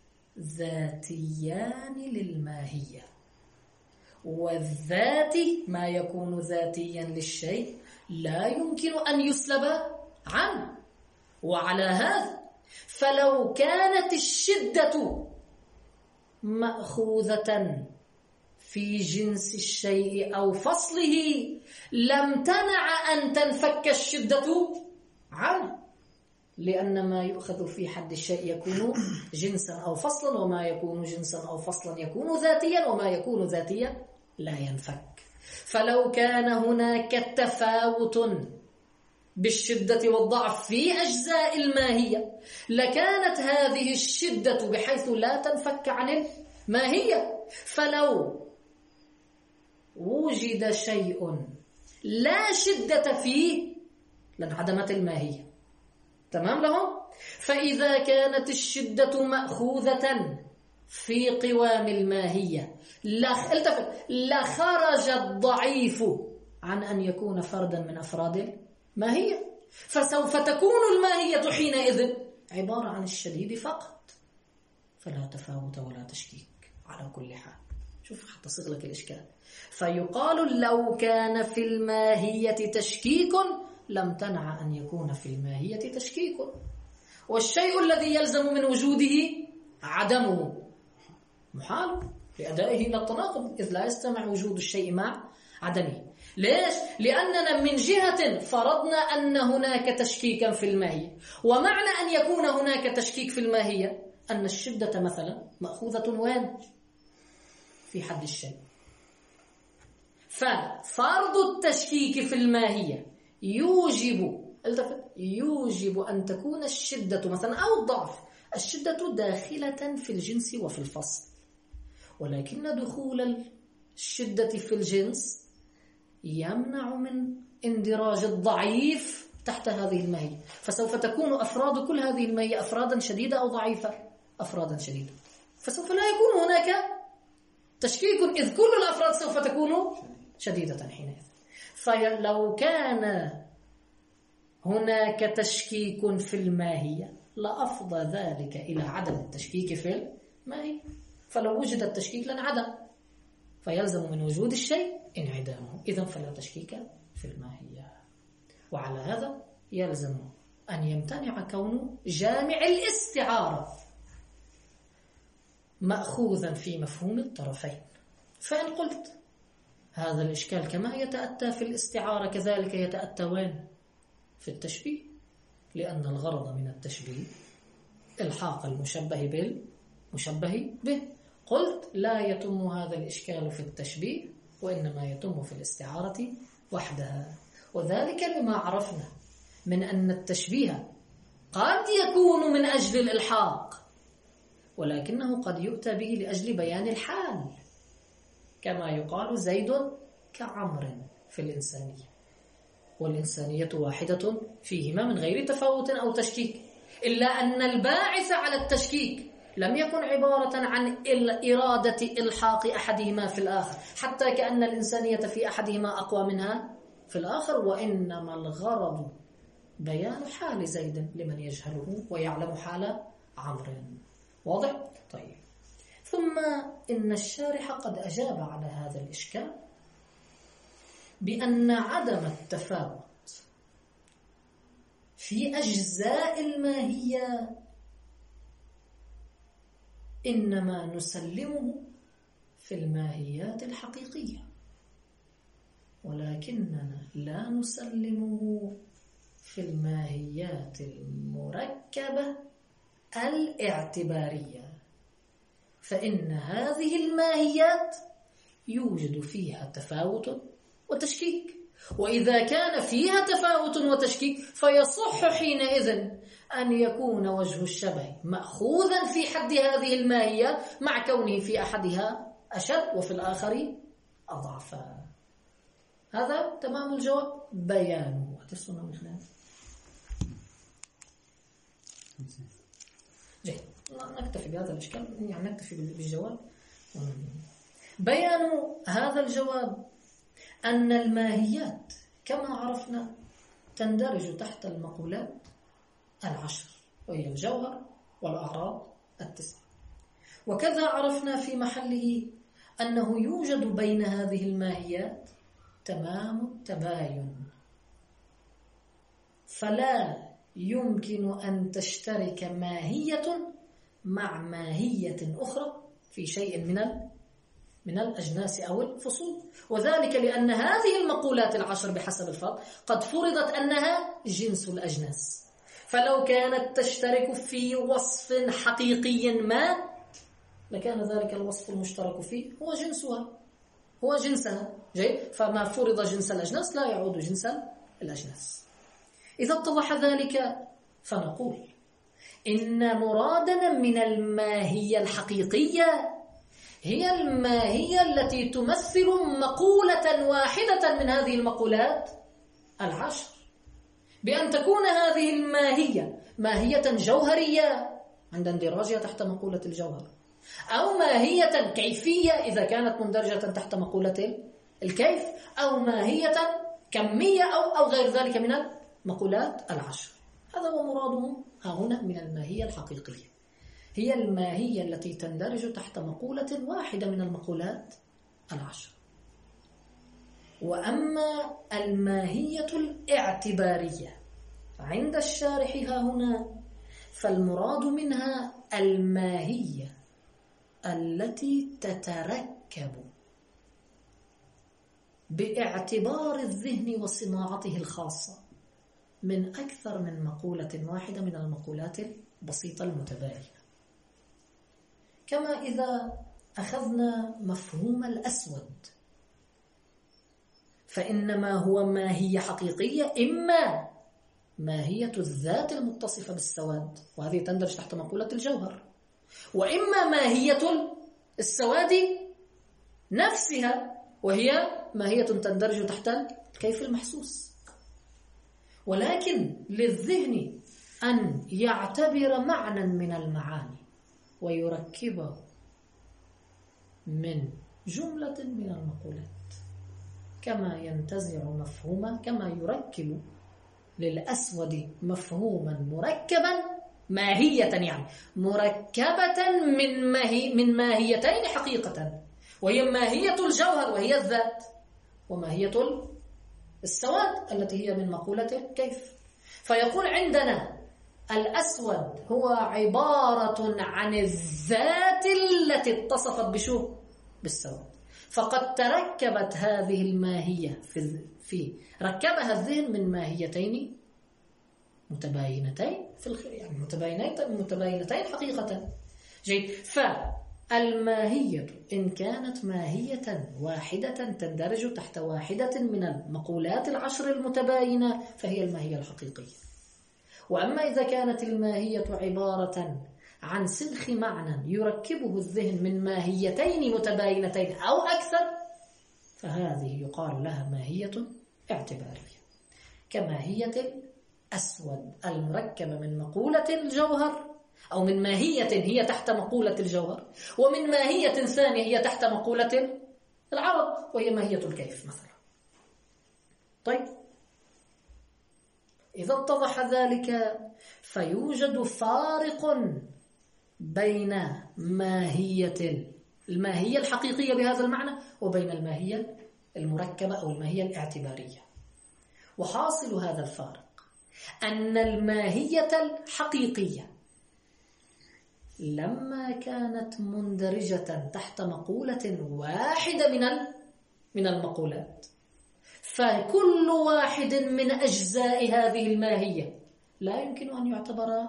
ذاتيان للماهية، والذات ما يكون ذاتيا للشيء لا يمكن أن يسلب عنه. وعلى هذا فلو كانت الشدة مأخوذة في جنس الشيء أو فصله لم تنع أن تنفك الشدة عنه، لأن ما يؤخذ في حد الشيء يكون جنسا أو فصلا، وما يكون جنسا أو فصلا يكون ذاتيا، وما يكون ذاتيا لا ينفك. فلو كان هناك تفاوت بالشدة والضعف في أجزاء الماهية لكانت هذه الشدة بحيث لا تنفك عن الماهية. فلو وجد شيء لا شدة فيه لانعدمت الماهية. تمام لهم؟ فإذا كانت الشدة مأخوذة في قوام الماهية لخرج الضعيف عن أن يكون فردا من أفراد الماهية، فسوف تكون الماهية حينئذ عبارة عن الشديد فقط، فلا تفاوت ولا تشكيك على كل حال. شوف حتى صيغ لك الإشكال. فيقال لو كان في الماهية تشكيك لم تنع أن يكون في الماهية تشكيك، والشيء الذي يلزم من وجوده عدمه محال لأدائه إلى التناقض، إذ لا يستمع وجود الشيء مع عدمه. ليش؟ لأننا من جهة فرضنا أن هناك تشكيكا في الماهية، ومعنى أن يكون هناك تشكيك في الماهية أن الشدة مثلا مأخوذة وين؟ في حد الشيء. ففرض التشكيك في الماهية يوجب يوجب أن تكون الشدة مثلا أو الضعف الشدة داخلة في الجنس وفي الفصل، ولكن دخول الشدة في الجنس يمنع من اندراج الضعيف تحت هذه الماهية، فسوف تكون أفراد كل هذه الماهية أفرادا شديدة أو ضعيفة؟ أفرادا شديدة، فسوف لا يكون هناك تشكيك، إذ كل الأفراد سوف تكون شديدة حينئذ. فلو كان هناك تشكيك في الماهية لأفضى ذلك إلى عدم التشكيك في الماهية، فلو وجد التشكيك لانعدم، فيلزم من وجود الشيء انعدامه، إذن فلا تشكيك في الماهية. وعلى هذا يلزم أن يمتنع كون جامع الاستعارة مأخوذا في مفهوم الطرفين. فإن قلت هذا الإشكال كما يتأتى في الاستعارة كذلك يتأتى وين؟ في التشبيه، لأن الغرض من التشبيه الحاق المشبه بالمشبه به. قلت لا يتم هذا الإشكال في التشبيه، وإنما يتم في الاستعارة وحدها، وذلك لما عرفنا من أن التشبيه قد يكون من أجل الإلحاق، ولكنه قد يؤتى به لأجل بيان الحال، كما يقال زيد كعمر في الإنسانية، والإنسانية واحدة فيهما من غير تفاوت أو تشكيك، إلا أن الباعث على التشكيك لم يكن عبارة عن إرادة إلحاق أحدهما في الآخر حتى كأن الإنسانية في أحدهما أقوى منها في الآخر، وإنما الغرض بيان حال زيد لمن يجهله ويعلم حال عمرو. واضح؟ طيب. ثم إن الشارح قد أجاب على هذا الإشكال بأن عدم التفاوت في أجزاء الماهية إنما نسلمه في الماهيات الحقيقية، ولكننا لا نسلمه في الماهيات المركبة الاعتبارية، فإن هذه الماهيات يوجد فيها تفاوت وتشكيك، وإذا كان فيها تفاوت وتشكيك فيصح حينئذ أن يكون وجه الشبه مأخوذا في حد هذه الماهية مع كونه في أحدها أشد وفي الآخر أضعف. هذا تمام الجواب بيانه. أتسونا من خلال جيد، نكتفي بهذا الإشكال، يعني نكتفي بالجواب. بيان هذا الجواب أن الماهيات كما عرفنا تندرج تحت المقولات العشر، وهي الجوهر والأعراض التسعة. وكذا عرفنا في محله أنه يوجد بين هذه الماهيات تمام التباين، فلا يمكن أن تشترك ماهية مع ماهية أخرى في شيء من من الأجناس أو الفصول، وذلك لأن هذه المقولات العشر بحسب الفرق قد فرضت أنها جنس الأجناس، فلو كانت تشترك في وصف حقيقي ما لكان ذلك الوصف المشترك فيه هو جنسها هو جنسها. جيد، فما فرض جنس الأجناس لا يعود جنس الأجناس. إذا اتضح ذلك فنقول إن مرادنا من الماهية الحقيقية هي الماهية التي تمثل مقولة واحدة من هذه المقولات العشر، بأن تكون هذه الماهية ماهية جوهرية عند اندراجها تحت مقولة الجوهر، أو ماهية كيفية إذا كانت مندرجة تحت مقولة الكيف، أو ماهية كمية أو أو غير ذلك من المقولات العشر. هذا هو مرادهم هنا من الماهية الحقيقية، هي الماهية التي تندرج تحت مقولة واحدة من المقولات العشر. وأما الماهية الاعتبارية عند الشارح ها هنا فالمراد منها الماهية التي تتركب باعتبار الذهن وصناعته الخاصة من أكثر من مقولة واحدة من المقولات البسيطة المتباينة. كما إذا أخذنا مفهوم الأسود فإنما هو ماهية حقيقية، إما ماهية الذات المتصفة بالسواد وهذه تندرج تحت مقولة الجوهر، وإما ماهية السواد نفسها وهي ماهية تندرج تحت الكيف المحسوس. ولكن للذهن أن يعتبر معنى من المعاني ويركبه من جملة من المقولات، كما ينتزع مفهوما كما يركب للأسود مفهوما مركبا ماهية، يعني مركبة من ماهي من ماهيتين حقيقة، وهي ماهية الجوهر وهي الذات، وماهية السواد التي هي من مقولة كيف. فيقول عندنا الأسود هو عبارة عن الذات التي اتصفت بشو؟ بالسواد. فقد تركبت هذه الماهية في في ركبها الذهن من ماهيتين متباينتين في الخ... يعني متباينتين متباينتين حقيقة. جيد، فالماهية إن كانت ماهية واحدة تندرج تحت واحدة من المقولات العشر المتباينة فهي الماهية الحقيقية. وأما إذا كانت الماهية عبارة عن سلخ معنى يركبه الذهن من ماهيتين متباينتين أو أكثر فهذه يقال لها ماهية اعتبارية، كماهية الأسود المركبة من مقولة الجوهر أو من ماهية هي تحت مقولة الجوهر، ومن ماهية ثانية هي تحت مقولة العرض وهي ماهية الكيف مثلا. طيب إذا اتضح ذلك فيوجد فارق بين ماهية الماهية الحقيقية بهذا المعنى وبين الماهية المركبة أو الماهية الاعتبارية. وحاصل هذا الفارق أن الماهية الحقيقية لما كانت مندرجة تحت مقولة واحدة من من المقولات، فكل واحد من أجزاء هذه الماهية لا يمكن أن يعتبر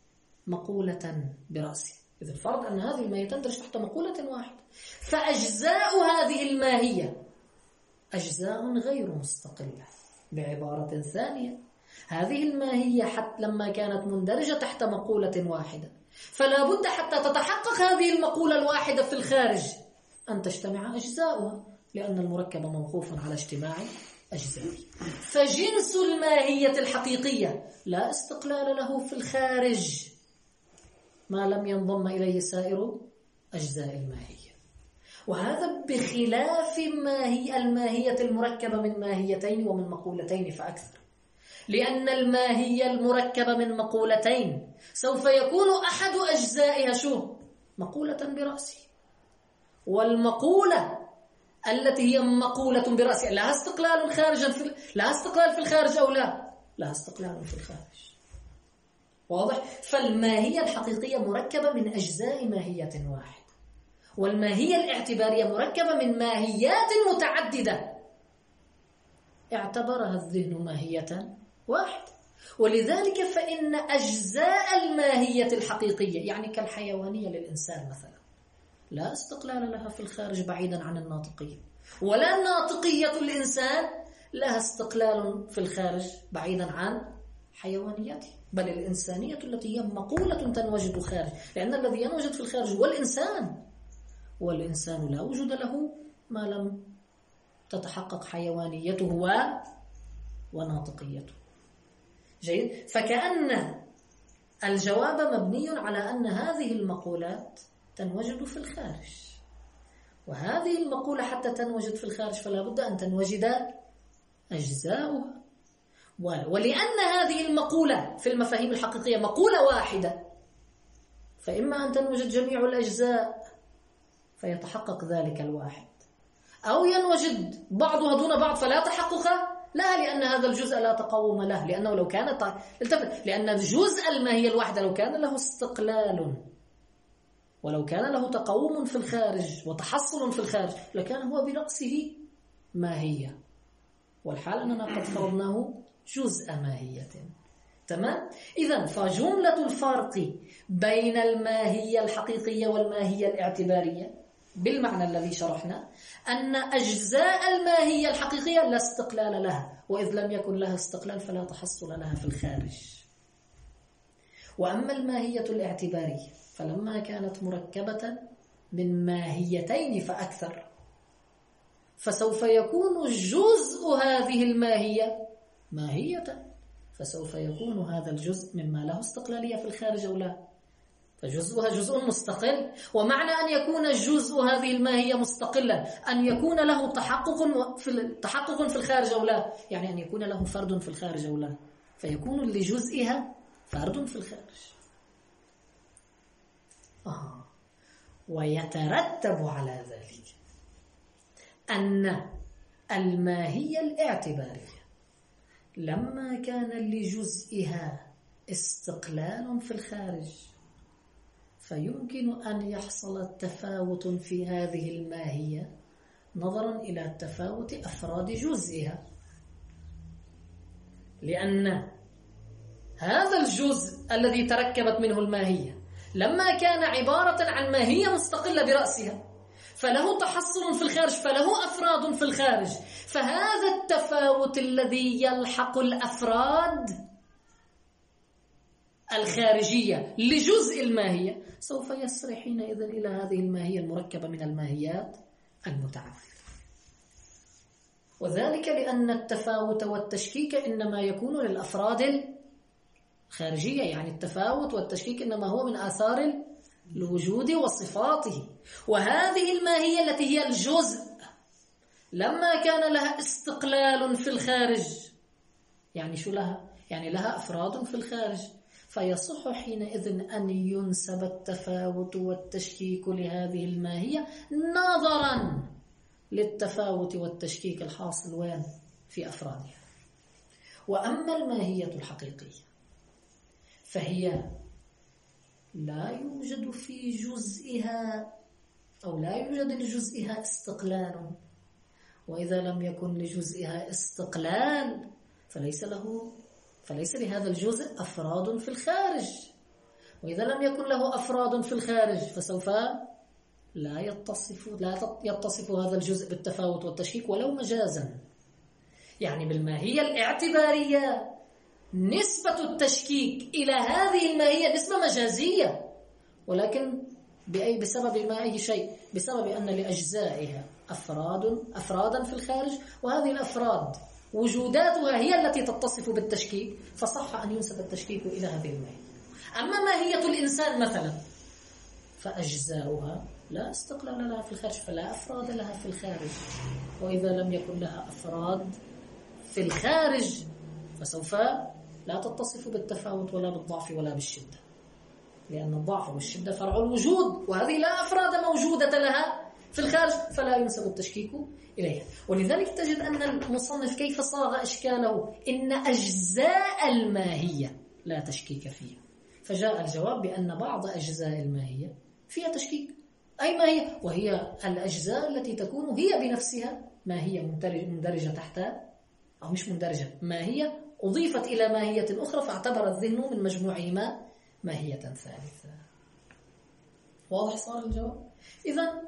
مقولة برأسه. إذا الفرض أن هذه الماهية تندرج تحت مقولة واحدة، فأجزاء هذه الماهية أجزاء غير مستقلة. بعبارة ثانية، هذه الماهية حتى لما كانت مندرجة تحت مقولة واحدة، فلا بد حتى تتحقق هذه المقولة الواحدة في الخارج أن تجتمع أجزاؤها، لأن المركب موقوف على اجتماع أجزائه. فجنس الماهية الحقيقية لا استقلال له في الخارج ما لم ينضم إليه سائر أجزاء الماهية. وهذا بخلاف ماهي الماهية المركبة من ماهيتين ومن مقولتين فأكثر، لأن الماهية المركبة من مقولتين سوف يكون أحد أجزائها شو؟ مقولة برأسه، والمقولة التي هي مقولة برأسها لها استقلال خارجا في لها استقلال في الخارج أو لا؟ لها استقلال في الخارج. واضح؟ فالماهية الحقيقية مركبة من أجزاء ماهية واحدة، والماهية الاعتبارية مركبة من ماهيات متعددة اعتبرها الذهن ماهية واحدة. ولذلك فإن أجزاء الماهية الحقيقية يعني كالحيوانية للإنسان مثلا لا استقلال لها في الخارج بعيدا عن الناطقية، ولا ناطقية الإنسان لها استقلال في الخارج بعيدا عن حيوانيته، بل الإنسانية التي هي مقولة تنوجد خارج، لأن الذي ينوجد في الخارج هو الإنسان، والإنسان لا وجود له ما لم تتحقق حيوانيته وناطقيته. جيد؟ فكأن الجواب مبني على أن هذه المقولات تنوجد في الخارج، وهذه المقولة حتى تنوجد في الخارج فلا بد أن تنوجد أجزاؤها. ولأن هذه المقولة في المفاهيم الحقيقية مقولة واحدة، فإما أن تنوجد جميع الأجزاء فيتحقق ذلك الواحد، أو ينوجد بعضها دون بعض فلا تحقق لا، لأن هذا الجزء لا تقوم له، لأنه لو كان ط... لأن الجزء الماهية الواحدة لو كان له استقلال ولو كان له تقوم في الخارج وتحصل في الخارج لكان هو برأسه ماهية، والحال أننا قد فرضناه جزء ماهية. تمام؟ إذن فجملة الفرق بين الماهية الحقيقية والماهية الاعتبارية بالمعنى الذي شرحنا أن أجزاء الماهية الحقيقية لا استقلال لها، وإذ لم يكن لها استقلال فلا تحصل لها في الخارج. وأما الماهية الاعتبارية فلما كانت مركبة من ماهيتين فأكثر فسوف يكون جزء هذه الماهية ماهية، فسوف يكون هذا الجزء مما له استقلالية في الخارج أو لا، فجزءها جزء مستقل. ومعنى أن يكون جزء هذه الماهية مستقلا أن يكون له تحقق في تحقق في الخارج أو لا، يعني أن يكون له فرد في الخارج أو لا، فيكون لجزئها فرد في الخارج. آه. ويترتب على ذلك أن الماهية الاعتبارية لما كان لجزئها استقلال في الخارج فيمكن أن يحصل تفاوت في هذه الماهية نظرا إلى تفاوت أفراد جزئها، لأن هذا الجزء الذي تركبت منه الماهية لما كان عبارة عن ماهية مستقلة برأسها فله تحصل في الخارج، فله أفراد في الخارج، فهذا التفاوت الذي يلحق الأفراد الخارجية لجزء الماهية سوف يسري حينئذ إلى هذه الماهية المركبة من الماهيات المتعددة. وذلك لأن التفاوت والتشكيك إنما يكون للأفراد خارجية، يعني التفاوت والتشكيك إنما هو من آثار الوجود وصفاته. وهذه الماهية التي هي الجزء لما كان لها استقلال في الخارج، يعني شو لها؟ يعني لها أفراد في الخارج، فيصح حينئذ أن ينسب التفاوت والتشكيك لهذه الماهية نظرا للتفاوت والتشكيك الحاصل وين؟ في أفرادها. وأما الماهية الحقيقية فهي لا يوجد في جزئها أو لا يوجد لجزئها استقلال، وإذا لم يكن لجزئها استقلال فليس له فليس لهذا الجزء أفراد في الخارج، وإذا لم يكن له أفراد في الخارج فسوف لا يتصف لا يتصف هذا الجزء بالتفاوت والتشكيك ولو مجازا. يعني بالماهية الاعتبارية نسبة التشكيك إلى هذه الماهية نسبة مجازية، ولكن بأي بسبب ما أي شيء؟ بسبب أن لأجزائها أفراد أفرادا في الخارج، وهذه الأفراد وجوداتها هي التي تتصف بالتشكيك، فصح أن ينسب التشكيك إلى هذه الماهية. أما ماهية الإنسان مثلا فأجزاؤها لا استقلال لها في الخارج، فلا أفراد لها في الخارج، وإذا لم يكن لها أفراد في الخارج فسوف لا تتصف بالتفاوت ولا بالضعف ولا بالشدة، لأن الضعف والشدة فرع الوجود، وهذه لا أفراد موجودة لها في الخارج، فلا ينسب التشكيك إليها. ولذلك تجد أن المصنف كيف صاغ أشكاله: إن أجزاء الماهية لا تشكيك فيها. فجاء الجواب بأن بعض أجزاء الماهية فيها تشكيك. أي ماهية؟ وهي الأجزاء التي تكون هي بنفسها ماهية مندرجة تحت، أو مش مندرجة، ماهية أضيفت إلى ماهية أخرى فاعتبر الذهن من مجموعهما ماهية ثالثة. واضح صار الجواب؟ إذن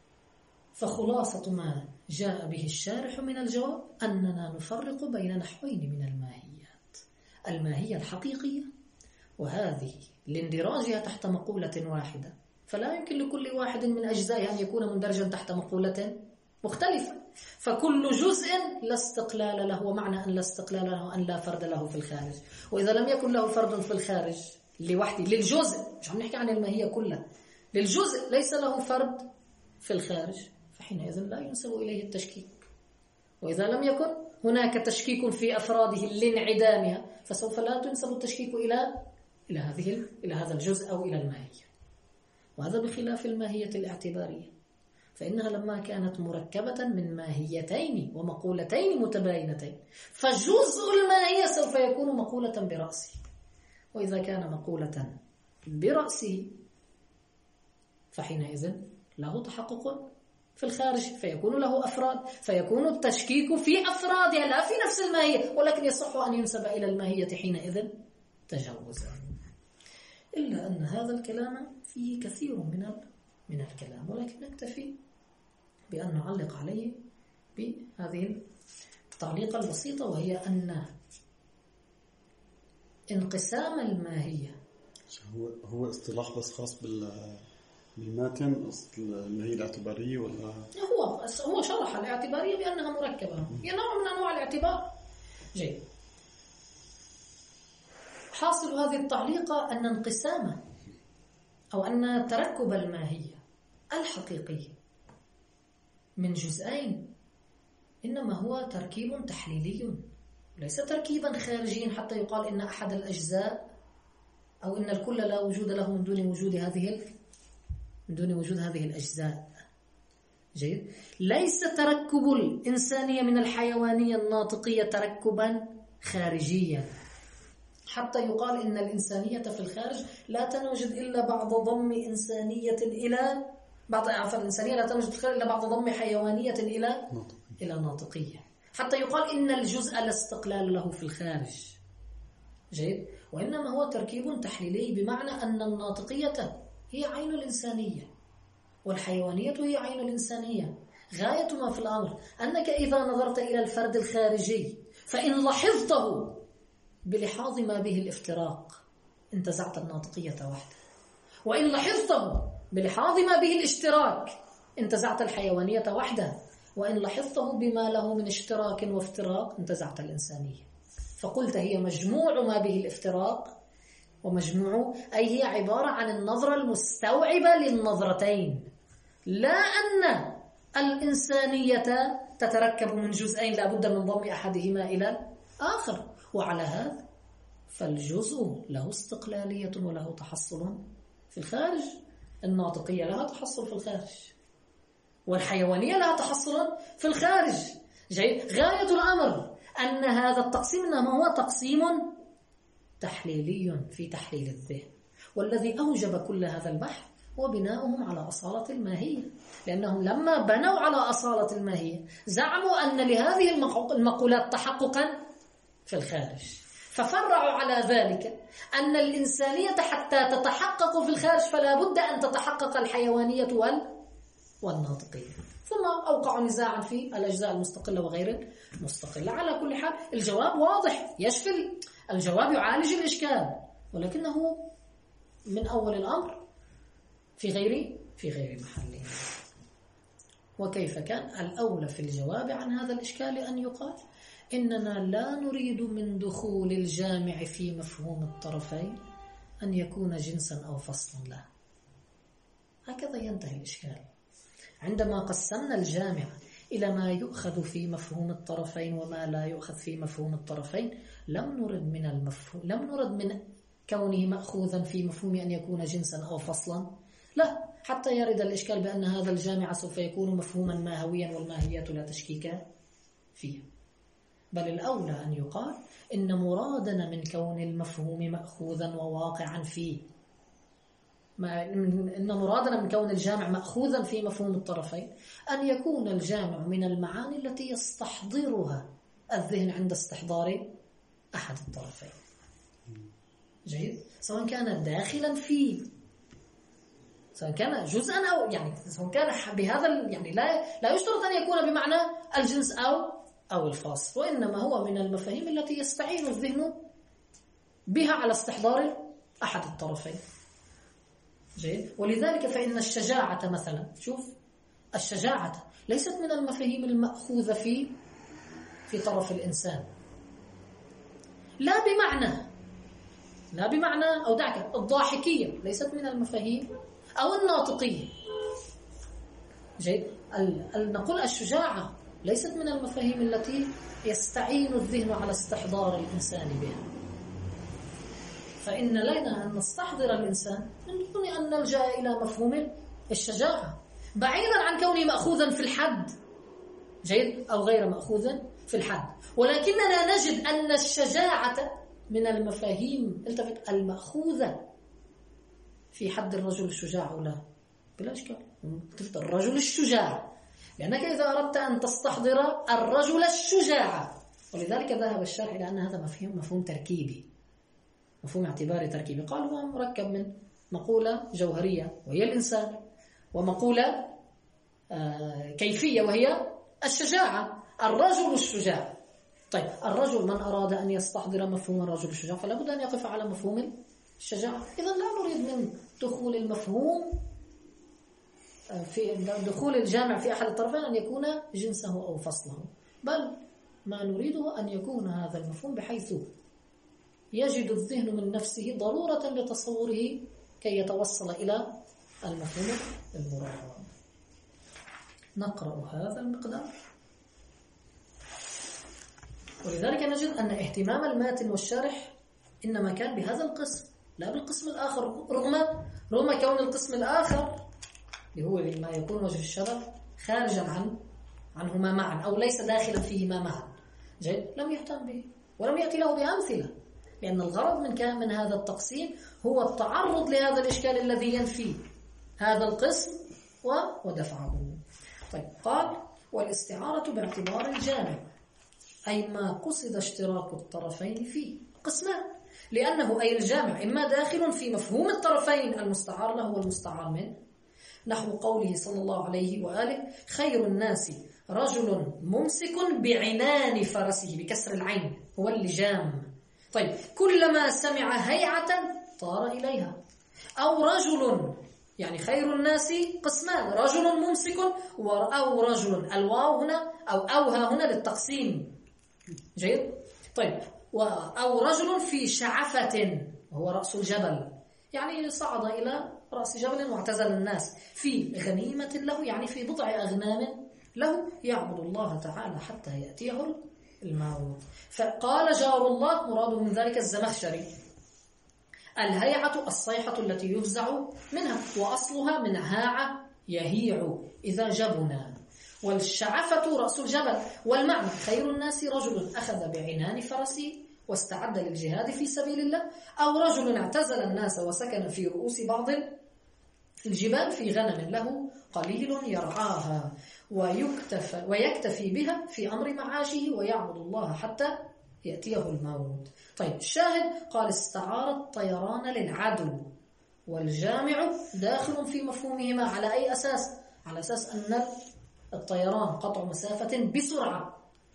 فخلاصة ما جاء به الشارح من الجواب أننا نفرق بين نحوين من الماهيات: الماهية الحقيقية، وهذه لاندراجها تحت مقولة واحدة، فلا يمكن لكل واحد من أجزائها أن يكون مندرجا تحت مقولة مختلفة، فكل جزء لا استقلال له، ومعنى أن لا استقلال له أن لا فرد له في الخارج. وإذا لم يكن له فرد في الخارج لوحده، للجزء، مش عم نحكي عن الماهية كلها، للجزء ليس له فرد في الخارج، فحينئذ لا ينسب إليه التشكيك. وإذا لم يكن هناك تشكيك في أفراده لانعدامها فسوف لا تنسب التشكيك إلى إلى هذه إلى هذا الجزء أو إلى الماهية. وهذا بخلاف الماهية الاعتبارية، فإنها لما كانت مركبة من ماهيتين ومقولتين متباينتين فجزء الماهية سوف يكون مقولة برأسه، وإذا كان مقولة برأسه فحينئذ له تحقق في الخارج، فيكون له أفراد، فيكون التشكيك في أفرادها لا في نفس الماهية، ولكن يصح أن ينسب إلى الماهية حينئذ تجوزا. إلا أن هذا الكلام فيه كثير من من الكلام، ولكن نكتفي بأن نعلق عليه بهذه التعليقة البسيطة، وهي أن انقسام الماهية هو هو اصطلاح بس خاص بال بالماتن، الماهية الاعتبارية، ولا هو هو شرح الاعتبارية بأنها مركبة، هي نوع من أنواع الاعتبار. جيد. حاصل هذه التعليقة أن انقسام أو أن تركب الماهية الحقيقية من جزئين إنما هو تركيب تحليلي، ليس تركيبا خارجيا حتى يقال إن أحد الأجزاء أو إن الكل لا وجود له من دون وجود هذه من دون وجود هذه الأجزاء. جيد. ليس تركب الإنسانية من الحيوانية الناطقية تركبا خارجيا حتى يقال إن الإنسانية في الخارج لا تنوجد إلا بعد ضم إنسانية إلى بعض عفوا الإنسانية لا تنوجد في الخارج إلا بعد ضم حيوانية إلى إلى ناطقية، حتى يقال إن الجزء لا استقلال له في الخارج. جيد. وإنما هو تركيب تحليلي، بمعنى أن الناطقية هي عين الإنسانية والحيوانية هي عين الإنسانية. غاية ما في الأمر أنك إذا نظرت إلى الفرد الخارجي فإن لاحظته بلحاظ ما به الافتراق انتزعت الناطقية وحده، وإن لاحظته بلحاظ ما به الاشتراك انتزعت الحيوانية وحده، وإن لاحظته بما له من اشتراك وافتراق انتزعت الإنسانية. فقلت هي مجموع ما به الافتراق ومجموع أي هي عبارة عن النظرة المستوعبة للنظرتين، لا أن الإنسانية تتركب من جزئين لا بد من ضم أحدهما إلى الآخر. وعلى هذا فالجزء له استقلالية وله تحصل في الخارج. الناطقية لها تحصل في الخارج، والحيوانية لها تحصل في الخارج. جيد. غاية الأمر أن هذا التقسيم إنما هو تقسيم تحليلي في تحليل الذهن، والذي أوجب كل هذا البحث هو بناؤهم على أصالة الماهية، لأنهم لما بنوا على أصالة الماهية زعموا أن لهذه المقولات تحققا في الخارج، ففرعوا على ذلك أن الإنسانية حتى تتحقق في الخارج فلا بد أن تتحقق الحيوانية والناطقية، ثم أوقعوا نزاعا في الأجزاء المستقلة وغير المستقلة. على كل حال الجواب واضح، يشفي الجواب، يعالج الإشكال، ولكنه من أول الأمر في غير في غير محله. وكيف كان الأولى في الجواب عن هذا الإشكال أن يقال إننا لا نريد من دخول الجامع في مفهوم الطرفين أن يكون جنسا أو فصلا له. هكذا ينتهي الإشكال. عندما قسمنا الجامع إلى ما يؤخذ في مفهوم الطرفين وما لا يؤخذ في مفهوم الطرفين، لم نرد من المفهوم لم نرد من كونه مأخوذا في مفهوم أن يكون جنسا أو فصلا، لا، حتى يرد الإشكال بأن هذا الجامع سوف يكون مفهوما ماهويا والماهية لا تشكيك فيه. بل الأولى أن يقال إن مرادنا من كون المفهوم مأخوذا وواقعا فيه، إن مرادنا من كون الجامع مأخوذا في مفهوم الطرفين أن يكون الجامع من المعاني التي يستحضرها الذهن عند استحضار أحد الطرفين. جيد. سواء كان داخلا فيه، سواء كان جزءا أو يعني سواء كان بهذا يعني لا لا يشترط أن يكون بمعنى الجنس أو أو الفاصل، وإنما هو من المفاهيم التي يستعين الذهن بها على استحضار أحد الطرفين. جيد. ولذلك فإن الشجاعة مثلا، شوف، الشجاعة ليست من المفاهيم المأخوذة في في طرف الإنسان، لا بمعنى لا بمعنى أو دعك الضاحكية ليست من المفاهيم أو الناطقية. جيد. نقول الشجاعة ليست من المفاهيم التي يستعين الذهن على استحضار الإنسان بها، فإن لنا أن نستحضر الإنسان من دون أن نلجأ إلى مفهوم الشجاعة، بعيدا عن كونه مأخوذا في الحد، جيد، أو غير مأخوذا في الحد. ولكننا نجد أن الشجاعة من المفاهيم التفت المأخوذة في حد الرجل الشجاع أو لا، بلا إشكال الرجل الشجاع، لأنك إذا أردت أن تستحضر الرجل الشجاع، ولذلك ذهب الشارح إلى أن هذا مفهوم مفهوم تركيبي، مفهوم اعتباري تركيبي. قال هو مركب من مقولة جوهرية وهي الإنسان، ومقولة آه كيفية وهي الشجاعة، الرجل الشجاع. طيب الرجل من أراد أن يستحضر مفهوم الرجل الشجاع فلا بد أن يقف على مفهوم الشجاعة. إذا لا نريد من دخول المفهوم في دخول الجامع في أحد الطرفين أن يكون جنسه أو فصله، بل ما نريده أن يكون هذا المفهوم بحيث يجد الذهن من نفسه ضرورة لتصوره كي يتوصل إلى المفهوم المراد. نقرأ هذا المقدار. ولذلك نجد أن اهتمام الماتن والشارح إنما كان بهذا القسم لا بالقسم الآخر، رغم رغم كون القسم الآخر اللي هو ما يكون وجه الشرع خارجا عن عنهما معا أو ليس داخلا فيهما معا، جيد، لم يهتم به ولم يأتي له بأمثلة، لأن الغرض من كان من هذا التقسيم هو التعرض لهذا الإشكال الذي ينفي هذا القسم ودفعه. طيب قال والاستعارة باعتبار الجامع، أي ما قصد اشتراك الطرفين فيه قسمان، لأنه أي الجامع إما داخل في مفهوم الطرفين المستعار له والمستعار منه، نحو قوله صلى الله عليه وآله خير الناس رجل ممسك بعنان فرسه، بكسر العين هو اللجام. طيب كلما سمع هيعة طار إليها، أو رجل، يعني خير الناس قسمان، رجل ممسك أو رجل، الواو هنا أو أوها هنا للتقسيم، جيد. طيب أو رجل في شعفة وهو رأس الجبل، يعني صعد إلى رأس جبل واعتزل الناس في غنيمة له، يعني في بضع أغنام له، يعبد الله تعالى حتى يأتيه الموت. فقال جار الله مراد من ذلك الزمخشري: الهيعة الصيحة التي يفزع منها، وأصلها من هاع يهيع إذا جبنا، والشعفة رأس الجبل. والمعنى: خير الناس رجل أخذ بعنان فرسه واستعد للجهاد في سبيل الله، أو رجل اعتزل الناس وسكن في رؤوس بعض الجبال في غنم له قليل يرعاها ويكتفى, ويكتفي بها في أمر معاشه، ويعبد الله حتى يأتيه الموت. طيب الشاهد قال: استعار الطيران للعدو، والجامع داخل في مفهومهما على أي أساس؟ على أساس أن الطيران قطع مسافة بسرعة،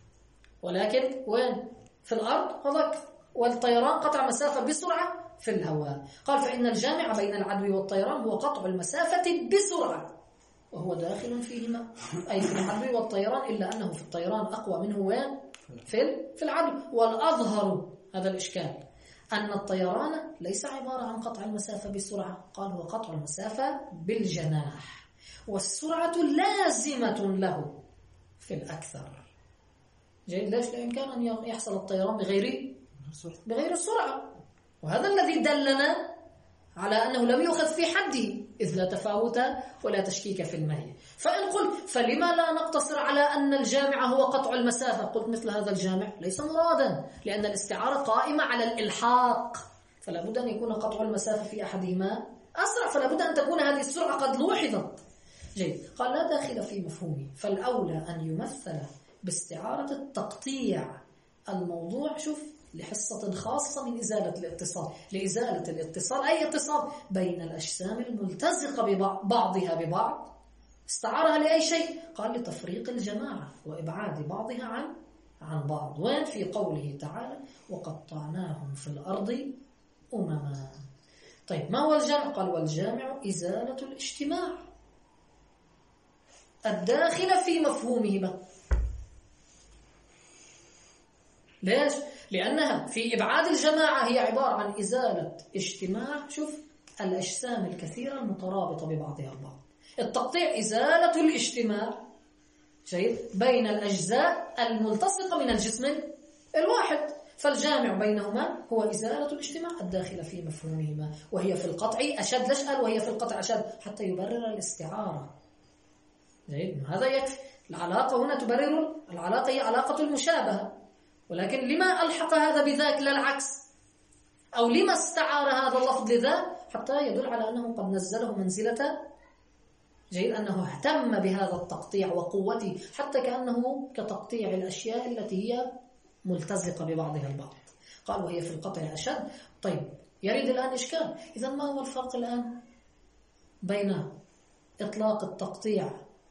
ولكن وين؟ في الأرض هذاك، والطيران قطع مسافة بسرعة في الهواء. قال: فإن الجامع بين العدو والطيران هو قطع المسافة بسرعة، وهو داخل فيهما، أي في العدو والطيران، إلا أنه في الطيران أقوى منه وين؟ في في العدو. والأظهر هذا الإشكال أن الطيران ليس عبارة عن قطع المسافة بسرعة، قال هو قطع المسافة بالجناح، والسرعة لازمة له في الأكثر. جيد. ليش؟ لأن كان أن يحصل الطيران بغير بغير السرعة، وهذا الذي دلنا على أنه لم يؤخذ في حده، إذ لا تفاوت ولا تشكيك في المهي. فإن قلت: فلما لا نقتصر على أن الجامع هو قطع المسافة؟ قلت: مثل هذا الجامع ليس مرادا، لأن الاستعارة قائمة على الإلحاق، فلا بد أن يكون قطع المسافة في أحدهما أسرع، فلا بد أن تكون هذه السرعة قد لوحظت. جيد. قال: لا داخل في مفهومه، فالأولى أن يمثل باستعارة التقطيع الموضوع، شوف، لحصة خاصة من إزالة الاتصال، لإزالة الاتصال، أي اتصال بين الأجسام الملتزقة ببعضها ببعض، استعارها لأي شيء؟ قال: لتفريق الجماعة وإبعاد بعضها عن عن بعض. وين؟ في قوله تعالى: وقطعناهم في الأرض أمما. طيب ما هو الجمع؟ قال: والجامع إزالة الاجتماع الداخل في مفهومهما. ليش؟ لأنها في إبعاد الجماعة هي عبارة عن إزالة اجتماع، شوف، الأجسام الكثيرة المترابطة ببعضها البعض. التقطيع إزالة الاجتماع، جيد، بين الأجزاء الملتصقة من الجسم الواحد، فالجامع بينهما هو إزالة الاجتماع الداخل في مفهومهما، وهي في القطع أشد. ليش قال وهي في القطع أشد؟ حتى يبرر الاستعارة. جيد، هذا يكفي. العلاقة هنا تبرر، العلاقة هي علاقة المشابهة، ولكن لما ألحق هذا بذاك لا العكس؟ أو لما استعار هذا اللفظ لذا؟ حتى يدل على أنه قد نزله منزلة، جيد، أنه اهتم بهذا التقطيع وقوته، حتى كأنه كتقطيع الأشياء التي هي ملتزقة ببعضها البعض. قال: وهي في القطع أشد. طيب يريد الآن إشكال، إذا ما هو الفرق الآن بين إطلاق التقطيع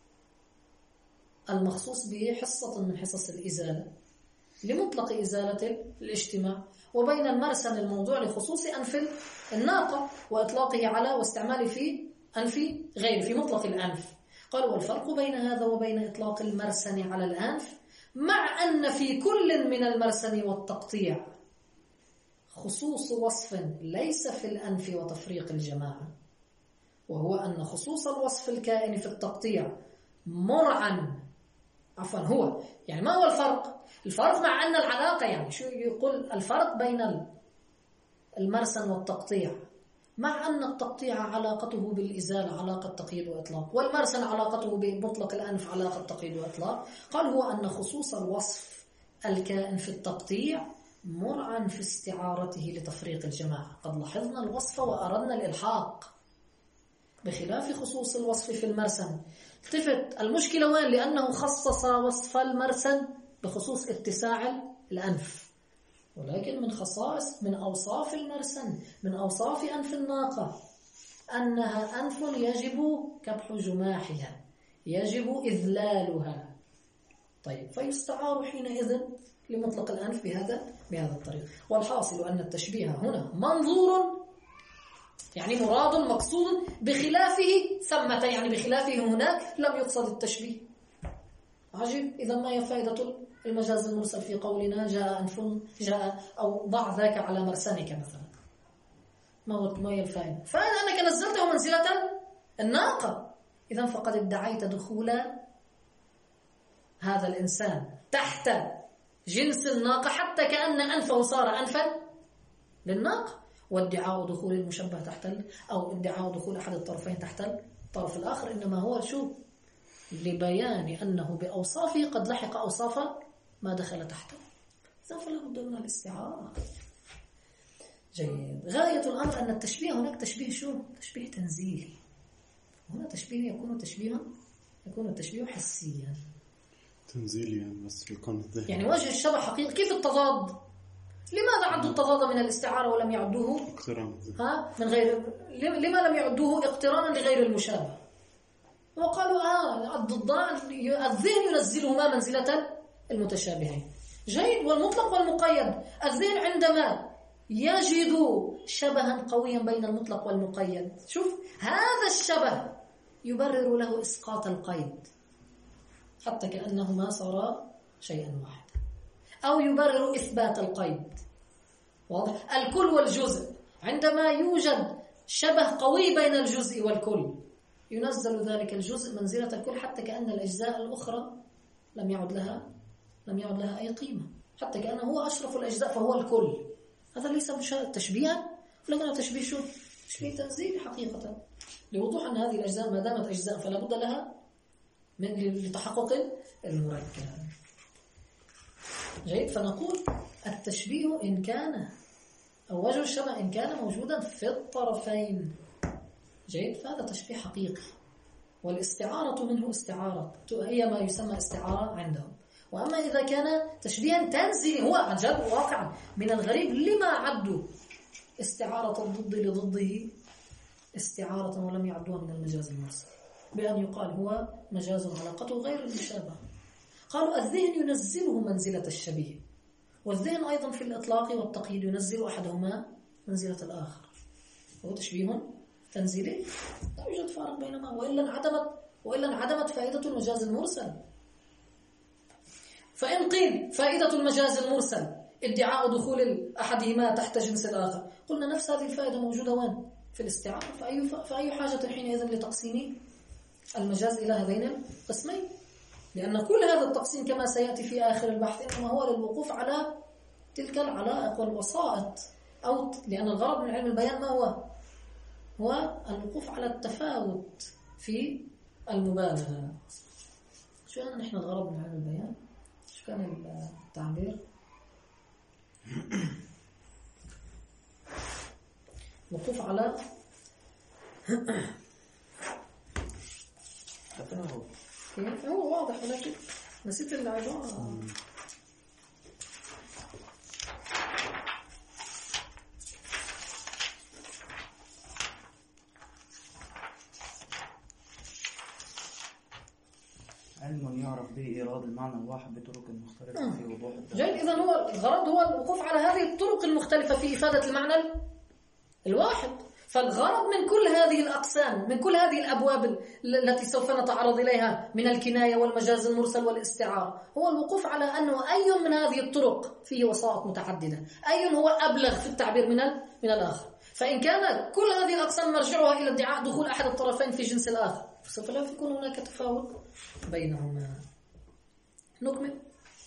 المخصوص به حصة من حصص الإزالة لمطلق إزالة الاجتماع، وبين المرسم الموضوع لخصوص أنف الناقة وإطلاقه على واستعماله في أنف غير في مطلق الأنف؟ قال: والفرق بين هذا وبين إطلاق المرسم على الأنف، مع أن في كل من المرسم والتقطيع خصوص وصف ليس في الأنف وتفريق الجماعة، وهو أن خصوص الوصف الكائن في التقطيع مرعا، عفوا هو يعني ما هو الفرق؟ الفرق مع أن العلاقة، يعني شو يقول الفرق بين المرسم والتقطيع، مع أن التقطيع علاقته بالإزالة علاقة تقييد وإطلاق، والمرسم علاقته بمطلق الأنف علاقة تقييد وإطلاق. قال: هو أن خصوص الوصف الكائن في التقطيع مرعا في استعارته لتفريق الجماعة. قد لاحظنا الوصف وأردنا الإلحاق، بخلاف خصوص الوصف في المرسم. التفت المشكلة وين؟ لأنه خصص وصف المرسم بخصوص اتساع الأنف، ولكن من خصائص من أوصاف المرسم، من أوصاف أنف الناقة، أنها أنف يجب كبح جماحها، يجب إذلالها. طيب فيستعار حينئذ لمطلق الأنف بهذا بهذا الطريق. والحاصل أن التشبيه هنا منظور، يعني مراد مقصود، بخلافه ثمة، يعني بخلافه هناك لم يقصد التشبيه. عجيب. إذا ما هي فائدة المجاز المرسل في قولنا جاء أنف جاء، أو ضع ذاك على مرسمك مثلا؟ ما هو ما هي الفائدة؟ فأنك نزلته منزلة الناقة، إذن فقد ادعيت دخول هذا الإنسان تحت جنس الناقة حتى كأن أنفه صار أنفا للناقة، وادعاء دخول المشبه تحت ال... أو ادعاء دخول أحد الطرفين تحت الطرف الآخر إنما هو شو؟ لبيان أنه بأوصافه قد لحق أوصاف ما دخل تحته، إذن فلا بد من الاستعارة. جيد. غاية الأمر أن التشبيه هناك تشبيه شو؟ تشبيه تنزيلي. هنا تشبيه يكون تشبيها يكون التشبيه حسيا تنزيلي يعني بس في القناة الذهني، يعني وجه الشبه حقيقي. كيف التضاد؟ لماذا عدوا التضاد من الاستعارة ولم يعدوه اقتران ها من غير؟ لما لم يعدوه اقترانا لغير المشابه؟ وقالوا آه الضدان الذهن ينزلهما منزلة المتشابهين. جيد. والمطلق والمقيد، الذهن عندما يجد شبها قويا بين المطلق والمقيد، شوف هذا الشبه يبرر له إسقاط القيد حتى كأنهما صارا شيئا واحدا، أو يبرر إثبات القيد. واضح؟ الكل والجزء، عندما يوجد شبه قوي بين الجزء والكل ينزل ذلك الجزء منزلة الكل حتى كأن الأجزاء الأخرى لم يعد لها لم يعد لها أي قيمة، حتى كأنه هو أشرف الأجزاء فهو الكل. هذا ليس تشبيها، ولكن تشبيه شو؟ تشبيه تنزيل حقيقة، لوضوح أن هذه الأجزاء ما دامت أجزاء فلا بد لها من لتحقق المركب. جيد. فنقول التشبيه إن كان أو وجه الشبه إن كان موجودا في الطرفين، جيد، فهذا تشبيه حقيقي. والاستعارة منه استعارة هي ما يسمى استعارة عندهم. وأما إذا كان تشبيها تنزيلي، هو عن جد واقعا من الغريب لما عدوا استعارة الضد لضده استعارة ولم يعدوها من المجاز المرسل، بأن يقال هو مجاز علاقته غير المشابهة. قالوا الذهن ينزله منزلة الشبيه، والذهن أيضا في الإطلاق والتقييد ينزل أحدهما منزلة الآخر، هو تشبيه تنزيلي لا يوجد فارق بينما، وإلا انعدمت وإلا انعدمت فائدة المجاز المرسل. فإن قيل فائدة المجاز المرسل ادعاء دخول أحدهما تحت جنس الآخر، قلنا نفس هذه الفائدة موجودة وين؟ في الاستعارة. فأي, فأي حاجة حينئذ لتقسيم المجاز إلى هذين القسمين؟ لأن كل هذا التقسيم كما سيأتي في آخر البحث إنما هو للوقوف على تلك العلائق والوسائط، أو لأن الغرض من علم البيان ما هو؟ هو الوقوف على التفاوت في المبالغة. شو يعني نحن الغرض من علم البيان؟ شو كان التعبير؟ وقوف على كيف هو واضح، ولكن نسيت العبارة. علم يعرف به إيراد المعنى الواحد بطرق مختلفة في وضوح الدلالة. جيد. إذن هو الغرض هو الوقوف على هذه الطرق المختلفة في إفادة المعنى الواحد. فالغرض من كل هذه الأقسام، من كل هذه الأبواب التي سوف نتعرض إليها من الكناية والمجاز المرسل والاستعارة، هو الوقوف على أنه أي من هذه الطرق فيه وسائط متعددة، أي هو أبلغ في التعبير من من الآخر. فإن كان كل هذه الأقسام مرجعها إلى ادعاء دخول أحد الطرفين في جنس الآخر، فسوف لا يكون هناك تفاوت بينهما. نكمل.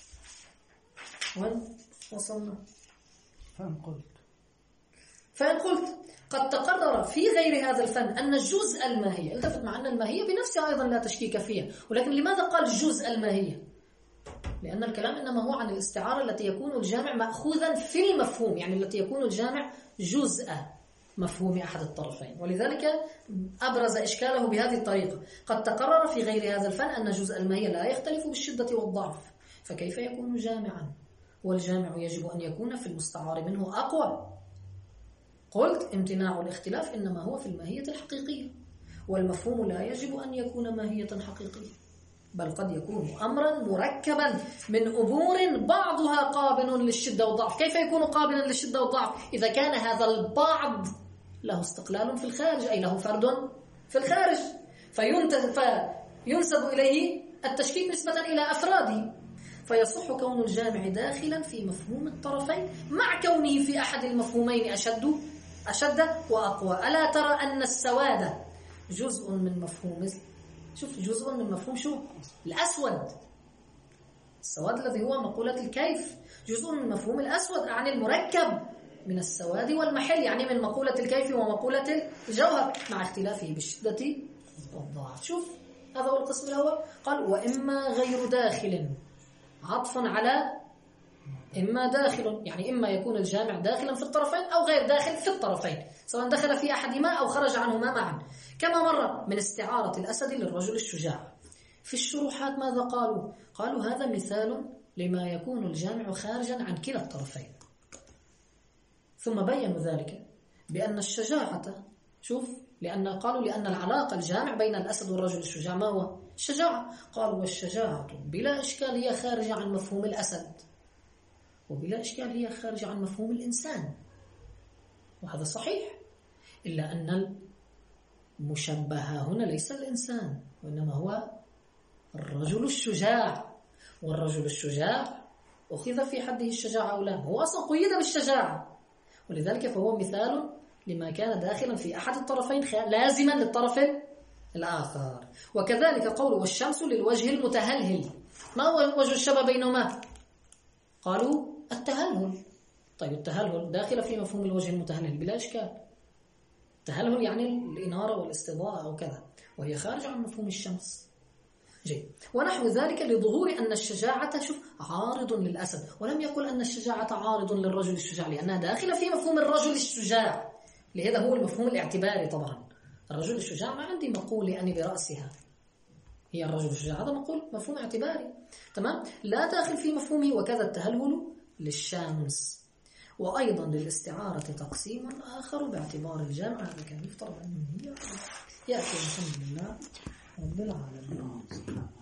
وين وصلنا؟ فإن قلت فإن قلت قد تقرر في غير هذا الفن أن الجزء الماهية، التفت مع أن الماهية بنفسها أيضا لا تشكيك فيها، ولكن لماذا قال الجزء الماهية؟ لأن الكلام إنما هو عن الاستعارة التي يكون الجامع مأخوذا في المفهوم، يعني التي يكون الجامع جزء مفهوم أحد الطرفين، ولذلك أبرز إشكاله بهذه الطريقة. قد تقرر في غير هذا الفن أن جزء الماهية لا يختلف بالشدة والضعف، فكيف يكون جامعا؟ والجامع يجب أن يكون في المستعار منه أقوى. قلت امتناع الاختلاف إنما هو في الماهية الحقيقية، والمفهوم لا يجب أن يكون ماهية حقيقية، بل قد يكون أمرا مركبا من أمور بعضها قابل للشدة والضعف. كيف يكون قابلا للشدة والضعف؟ إذا كان هذا البعض له استقلال في الخارج، أي له فرد في الخارج، فينسب إليه التشكيك نسبة إلى أفراده، فيصح كون الجامع داخلا في مفهوم الطرفين مع كونه في أحد المفهومين أشد أشد وأقوى. ألا ترى أن السواد جزء من مفهوم، شوف جزء من مفهوم شو؟ الأسود. السواد الذي هو مقولة الكيف جزء من مفهوم الأسود، يعني المركب من السواد والمحل، يعني من مقولة الكيف ومقولة الجوهر مع اختلافه بالشدة والضعف. شوف هذا هو القسم الأول. قال وإما غير داخل، عطفا على إما داخل، يعني إما يكون الجامع داخلا في الطرفين أو غير داخل في الطرفين، سواء دخل في أحدهما أو خرج عنهما معا، كما مر من استعارة الأسد للرجل الشجاع. في الشروحات ماذا قالوا؟ قالوا هذا مثال لما يكون الجامع خارجا عن كلا الطرفين. ثم بينوا ذلك بأن الشجاعة، شوف، لأن قالوا لأن العلاقة الجامع بين الأسد والرجل الشجاع ما هو؟ الشجاعة. قالوا والشجاعة بلا إشكال هي خارجة عن مفهوم الأسد، وبلا إشكال هي خارجة عن مفهوم الإنسان، وهذا صحيح، إلا أن المشبه هنا ليس الإنسان وإنما هو الرجل الشجاع. والرجل الشجاع أخذ في حده الشجاعة أو لا، هو أصلا قيد بالشجاعة، ولذلك فهو مثال لما كان داخلا في أحد الطرفين لازما للطرف الآخر. وكذلك قول والشمس للوجه المتهلهل، ما هو وجه الشبه بينهما؟ قالوا التهلهل. طيب التهلهل داخل في مفهوم الوجه المتهلهل بلا إشكال، التهلهل يعني الإنارة والاستضاءة أو كذا، وهي خارجة عن مفهوم الشمس. جيد. ونحو ذلك لظهور أن الشجاعة شوف عارض للأسد، ولم يقل أن الشجاعة عارض للرجل الشجاع لأنها داخلة في مفهوم الرجل الشجاع، لهذا هو المفهوم الاعتباري. طبعا الرجل الشجاع ما عندي مقول يعني برأسها، هي الرجل الشجاع، هذا مقول مفهوم اعتباري، تمام، لا داخل في مفهومه. وكذا التهلهل للشمس. وأيضا للاستعارة تقسيم آخر باعتبار الجامع، هذا كان يفترض أنه هي يأتي الحمد لله رب العالمين.